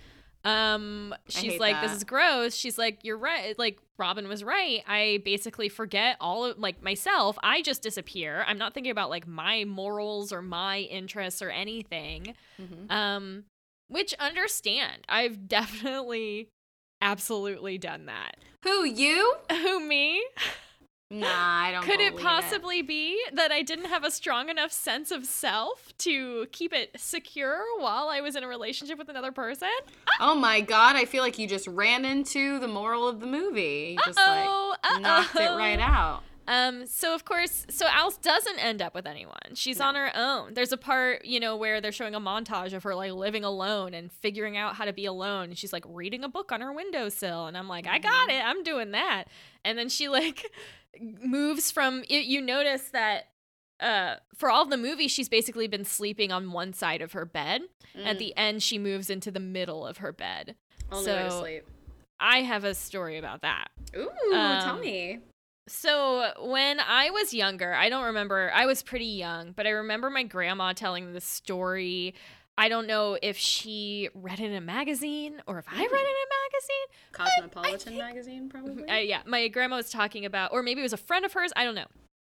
Um she's hate like, this that. is gross. She's like, you're right, like Robin was right. I basically forget all of like myself. I just disappear. I'm not thinking about like my morals or my interests or anything. Mhm. Um which understand. I've definitely absolutely done that. Who, you? Who, me? Nah, I don't Could it believe possibly be that I didn't have a strong enough sense of self to keep it secure while I was in a relationship with another person? Oh my god, I feel like you just ran into the moral of the movie. You just Uh-oh, like knocked it uh-oh. right out. Um, so of course, so Alice doesn't end up with anyone. She's No. on her own. There's a part, you know, where they're showing a montage of her like living alone and figuring out how to be alone. And she's like reading a book on her windowsill. And I'm like, I got it. I'm doing that. And then she like moves from, you, you notice that uh, for all of the movie, she's basically been sleeping on one side of her bed. Mm. At the end, she moves into the middle of her bed. Only so way to sleep. I have a story about that. Ooh, Um, tell me. So when I was younger, I don't remember, I was pretty young, but I remember my grandma telling this story. I don't know if she read it in a magazine or if I read it in a magazine. Cosmopolitan magazine, probably. Uh, yeah, my grandma was talking about, or maybe it was a friend of hers. I don't know.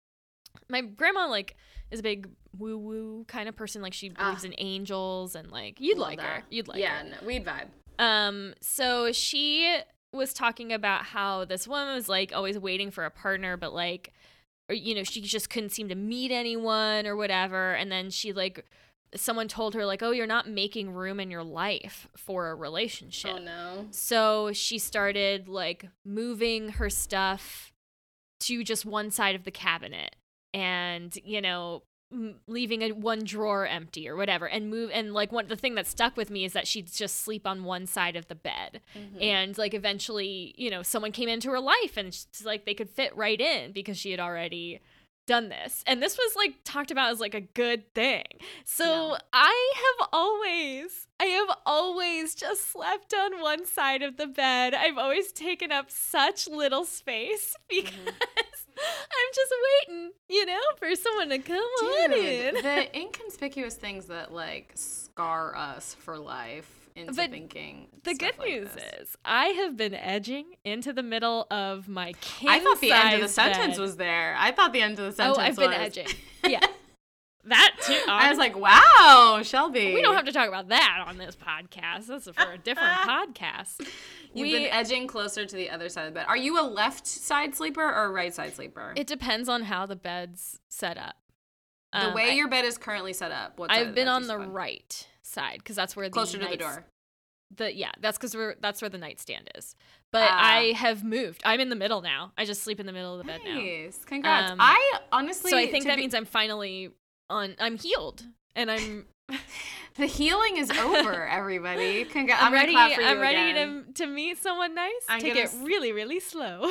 My grandma, like, is a big woo-woo kind of person. Like, she believes Ah. in angels and, like, you'd Love like her. that. You'd like yeah, her. no, weed vibe. Um, so she was talking about how this woman was like always waiting for a partner, but like, or, you know, she just couldn't seem to meet anyone or whatever. And then she like, someone told her like, oh, you're not making room in your life for a relationship. Oh no. So she started like moving her stuff to just one side of the cabinet and, you know, m- leaving a one drawer empty or whatever and move. And like one, the thing that stuck with me is that she'd just sleep on one side of the bed. Mm-hmm. And like eventually, you know, someone came into her life and she's like they could fit right in because she had already done this. And this was like talked about as like a good thing. So No. I have always, I have always just slept on one side of the bed. I've always taken up such little space because Mm-hmm. I'm just waiting, you know, for someone to come on in. Dude, the inconspicuous things that like scar us for life into But thinking. The stuff good like news this. is I have been edging into the middle of my king I thought the end of the size sentence bed. was there. I thought the end of the Oh, sentence I've been was. edging. Yeah. That too. I was like, wow, Shelby. we don't have to talk about that on this podcast. That's for a different podcast. You've we, been edging closer to the other side of the bed. Are you a left side sleeper or a right side sleeper? It depends on how the bed's set up. the Um, way I, your bed is currently set up. What side of I've the been bed on do the you sleep right side because that's where the closer to the nights- door. The yeah, that's because we're that's where the nightstand is. But Ah. I have moved. I'm in the middle now. I just sleep in the middle of the bed now. Nice. Congrats. Um, I honestly. So I think to that be- means I'm finally on. I'm healed, and I'm the healing is over. Everybody, congrats. I'm, I'm, gonna ready. clap for you I'm ready again. to to meet someone nice. I'm Take gonna it s- really, really slow.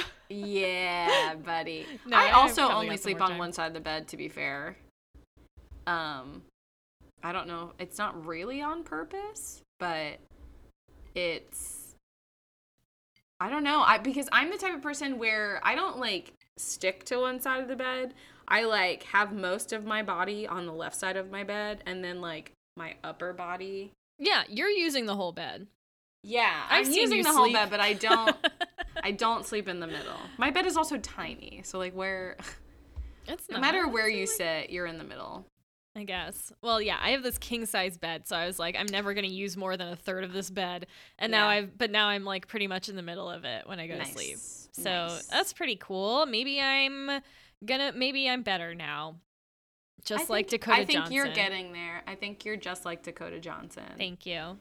Yeah, buddy. No, I I've also probably only got some sleep more on time. one side of the bed, to be fair. Um, I don't know. It's not really on purpose, but it's. I don't know. I because I'm the type of person where I don't like stick to one side of the bed. I like have most of my body on the left side of my bed, and then like my upper body. Yeah, you're using the whole bed. Yeah, I've I'm seen using you the whole sleep. bed, but I don't. I don't sleep in the middle. My bed is also tiny, so like where, It's no not. matter where It's you like- sit, you're in the middle. I guess. Well, yeah, I have this king size bed, so I was like, I'm never gonna use more than a third of this bed, and yeah. now I've, but now I'm like pretty much in the middle of it when I go nice. to sleep. So nice. That's pretty cool. Maybe I'm gonna, maybe I'm better now, just think, like Dakota Johnson. I think Johnson. you're getting there. I think you're just like Dakota Johnson. Thank you.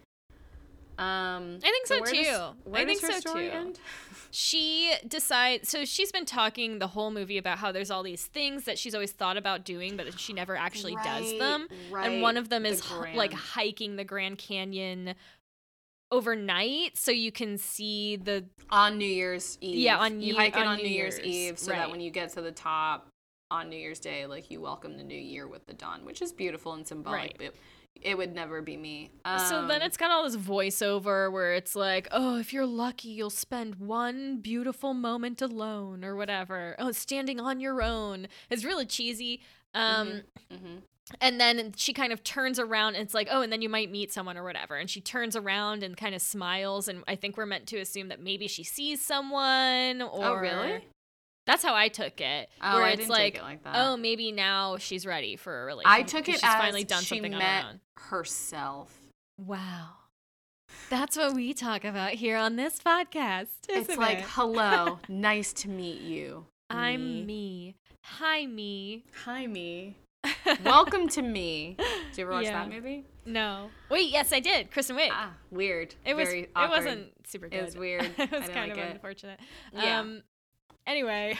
Um, I think so, so too. Does, where I think does her so story too. End? She decides. So she's been talking the whole movie about how there's all these things that she's always thought about doing, but she never actually right, does them. Right. And one of them is h- like hiking the Grand Canyon overnight, so you can see the on New Year's Eve. Yeah, on you New, hike it on, on New, New Year's, Year's Eve, so right. that when you get to the top on New Year's Day, like you welcome the new year with the dawn, which is beautiful and symbolic. Right. But it would never be me. Um, so then it's got all this voiceover where it's like, oh, if you're lucky, you'll spend one beautiful moment alone or whatever. Oh, standing on your own. It's really cheesy. Um, mm-hmm. Mm-hmm. And then she kind of turns around and it's like, oh, and then you might meet someone or whatever. And she turns around and kind of smiles. And I think we're meant to assume that maybe she sees someone or... Oh, really? That's how I took it. Oh, where I it's didn't like, take it like that. Oh, maybe now she's ready for a relationship. I took it she's as finally done she something met on her own. herself. Wow. That's what we talk about here on this podcast. Isn't It's like, it? hello, nice to meet you. I'm me. Hi, me. Hi, me. Welcome to Me. Did you ever watch yeah. that movie? No. Wait, yes, I did. Kristen Wiig. Ah, weird. It was. Very it awkward. wasn't super good. It was weird. It was I didn't kind like of it. unfortunate. Yeah. Um. Anyway.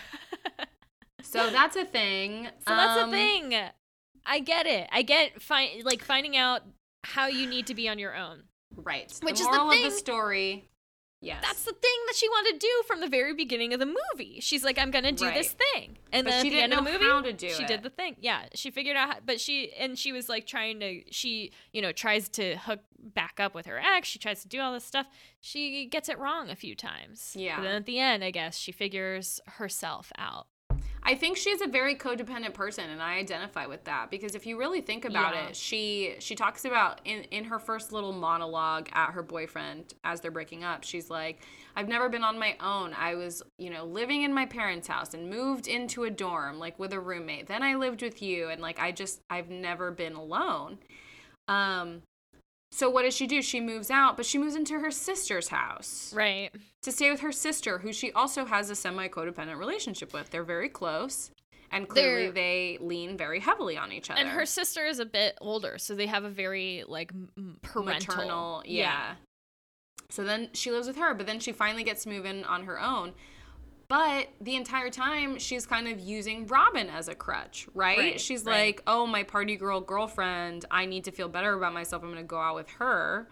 So that's a thing. So that's um, a thing. I get it. I get fi- like finding out how you need to be on your own. Right. Which the is the moral thing. of the story. Yes. That's the thing that she wanted to do from the very beginning of the movie. She's like, I'm gonna do right. this thing, and but then she at the didn't end know of the movie, how to do she it. did the thing. Yeah, she figured out. How, but she and she was like trying to. She you know tries to hook back up with her ex. She tries to do all this stuff. She gets it wrong a few times. Yeah. But then at the end, I guess she figures herself out. I think she's a very codependent person, and I identify with that because if you really think about Yeah. it, she she talks about in, in her first little monologue at her boyfriend as they're breaking up, she's like, I've never been on my own. I was, you know, living in my parents' house and moved into a dorm, like with a roommate. Then I lived with you, and like I just, I've never been alone. Um, so what does she do? She moves out, but she moves into her sister's house. Right. To stay with her sister, who she also has a semi-codependent relationship with. They're very close, and clearly They're, they lean very heavily on each other. And her sister is a bit older, so they have a very, like, m- parental... Maternal, yeah. yeah. So then she lives with her, but then she finally gets to move in on her own. But the entire time, she's kind of using Robin as a crutch, right? right she's right. like, oh, my party girl girlfriend, I need to feel better about myself. I'm going to go out with her.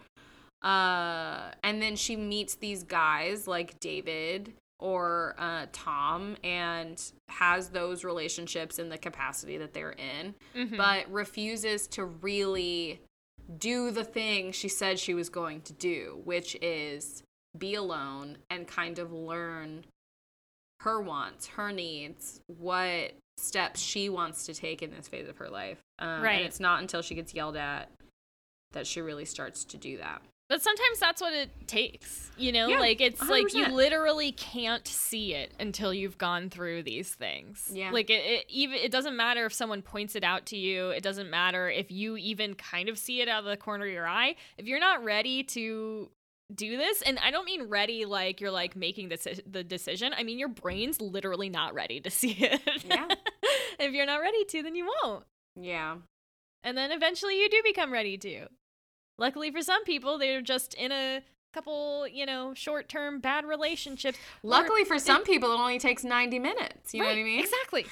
Uh, and then she meets these guys like David or uh, Tom and has those relationships in the capacity that they're in, mm-hmm. but refuses to really do the thing she said she was going to do, which is be alone and kind of learn her wants, her needs, what steps she wants to take in this phase of her life. Um, right. And it's not until she gets yelled at that she really starts to do that. But sometimes that's what it takes, you know? Yeah, like, it's one hundred percent. like you literally can't see it until you've gone through these things. Yeah. Like, it, it even it doesn't matter if someone points it out to you. It doesn't matter if you even kind of see it out of the corner of your eye. If you're not ready to do this, and I don't mean ready like you're, like, making the, the decision. I mean, your brain's literally not ready to see it. Yeah. If you're not ready to, then you won't. Yeah. And then eventually you do become ready to. Luckily for some people, they're just in a couple, you know, short-term bad relationships. Luckily for some people, it only takes ninety minutes. You right, know what I mean? Exactly.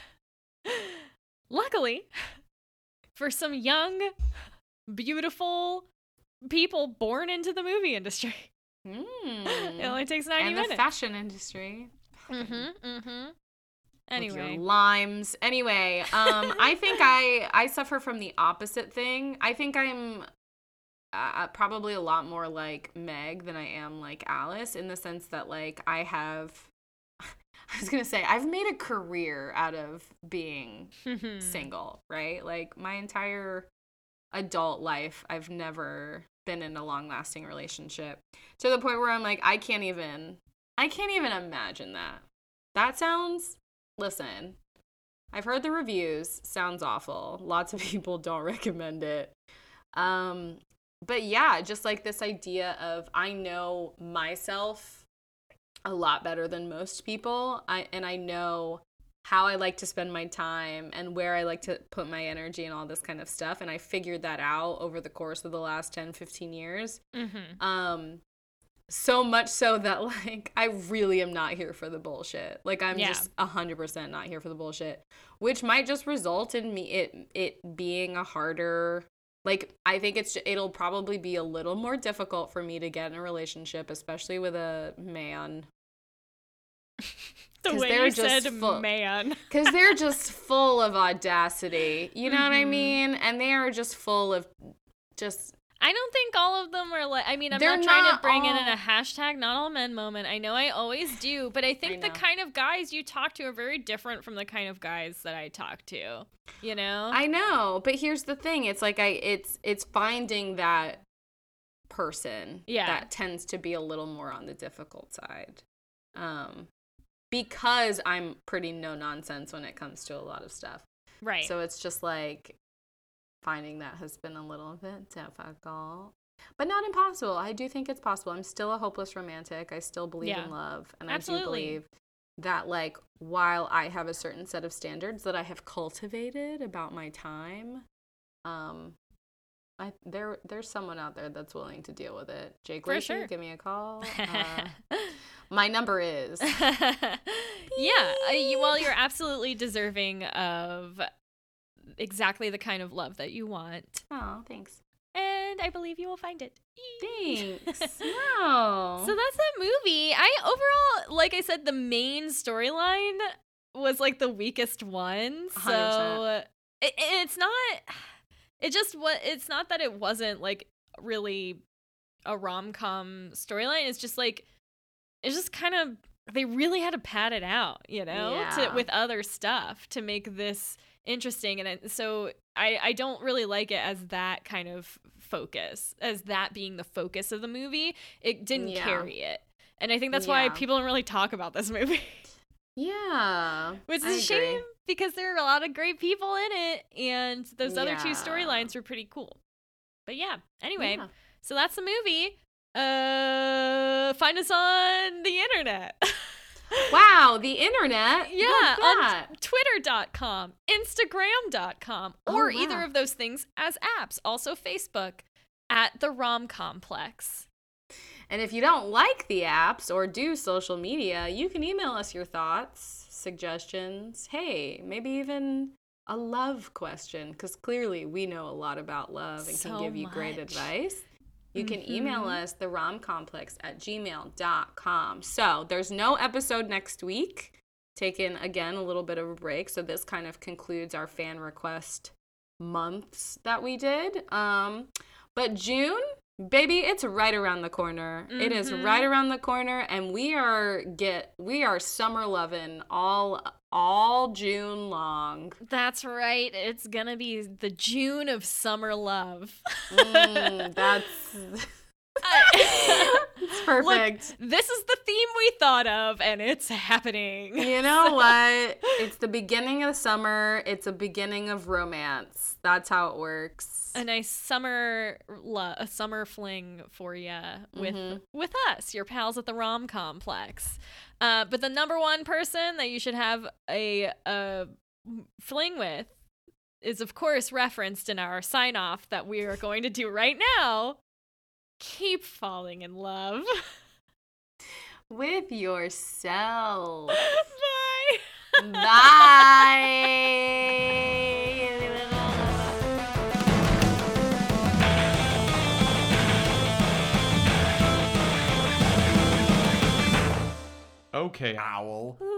Luckily for some young, beautiful people born into the movie industry. Mm. It only takes ninety and minutes. And the fashion industry. Mm-hmm, mm-hmm. Anyway. With your limes. Anyway, um, I think I, I suffer from the opposite thing. I think I'm... Uh, probably a lot more like Meg than I am like Alice, in the sense that like I have I was gonna say I've made a career out of being single, right? Like my entire adult life I've never been in a long-lasting relationship, to the point where I'm like I can't even I can't even imagine that. That sounds listen I've heard the reviews. Sounds awful. Lots of people don't recommend it. Um, but yeah, just like this idea of I know myself a lot better than most people. I and I know how I like to spend my time and where I like to put my energy and all this kind of stuff. And I figured that out over the course of the last ten, fifteen years. Mm-hmm. Um, so much so that, like, I really am not here for the bullshit. Like, I'm yeah. just one hundred percent not here for the bullshit, which might just result in me it it being a harder, like, I think it's it'll probably be a little more difficult for me to get in a relationship, especially with a man. The way you said full, man. Because they're just full of audacity. You know mm-hmm. what I mean? And they are just full of just... I don't think all of them are like... I mean, I'm not trying not to bring all... in a hashtag not all men moment. I know I always do. But I think I the kind of guys you talk to are very different from the kind of guys that I talk to. You know? I know. But here's the thing. It's like I... It's, it's finding that person yeah. that tends to be a little more on the difficult side. Um... Because I'm pretty no nonsense when it comes to a lot of stuff. Right. So it's just like finding that has been a little bit difficult. But not impossible. I do think it's possible. I'm still a hopeless romantic. I still believe yeah. in love. And Absolutely. I do believe that, like, while I have a certain set of standards that I have cultivated about my time, um, I there there's someone out there that's willing to deal with it. Jake Lacey, sure. give me a call. Uh, my number is. yeah. Uh, you, well, you're absolutely deserving of exactly the kind of love that you want. Oh, thanks. And I believe you will find it. Thanks. Wow. So that's that movie. I overall, like I said, the main storyline was like the weakest one. So one hundred percent. It, it's not. It just what it's not that it wasn't like really a rom-com storyline. It's just like it's just kind of they really had to pad it out, you know, yeah. to with other stuff to make this interesting. And it, so I I don't really like it as that kind of focus, as that being the focus of the movie. It didn't yeah. carry it, and I think that's yeah. why people don't really talk about this movie. Yeah, which is a shame because there are a lot of great people in it, and those yeah. other two storylines were pretty cool. But yeah, anyway, yeah. so that's the movie. Uh, find us on the internet. Wow, the internet? Yeah, on twitter dot com, instagram dot com, or oh, wow. either of those things as apps. Also Facebook at the Rom Complex. And if you don't like the apps or do social media, you can email us your thoughts, suggestions, hey, maybe even a love question, because clearly we know a lot about love and so can give you much. Great advice. You mm-hmm. can email us, the romcomplex at gmail dot com. So there's no episode next week. Taking, again, a little bit of a break. So this kind of concludes our fan request months that we did. Um, but June... Baby, it's right around the corner. Mm-hmm. It is right around the corner, and we are get we are summer loving all all June long. That's right. It's gonna be the June of summer love. mm, that's it's perfect. Look, this is the theme we thought of, and it's happening. You know so. What? It's the beginning of summer. It's a beginning of romance. That's how it works. A nice summer, lo- a summer fling for you with mm-hmm. with us, your pals at the Rom Complex. Uh, but the number one person that you should have a, a fling with is, of course, referenced in our sign off that we are going to do right now. Keep falling in love with yourself. Bye. Bye. Okay, owl.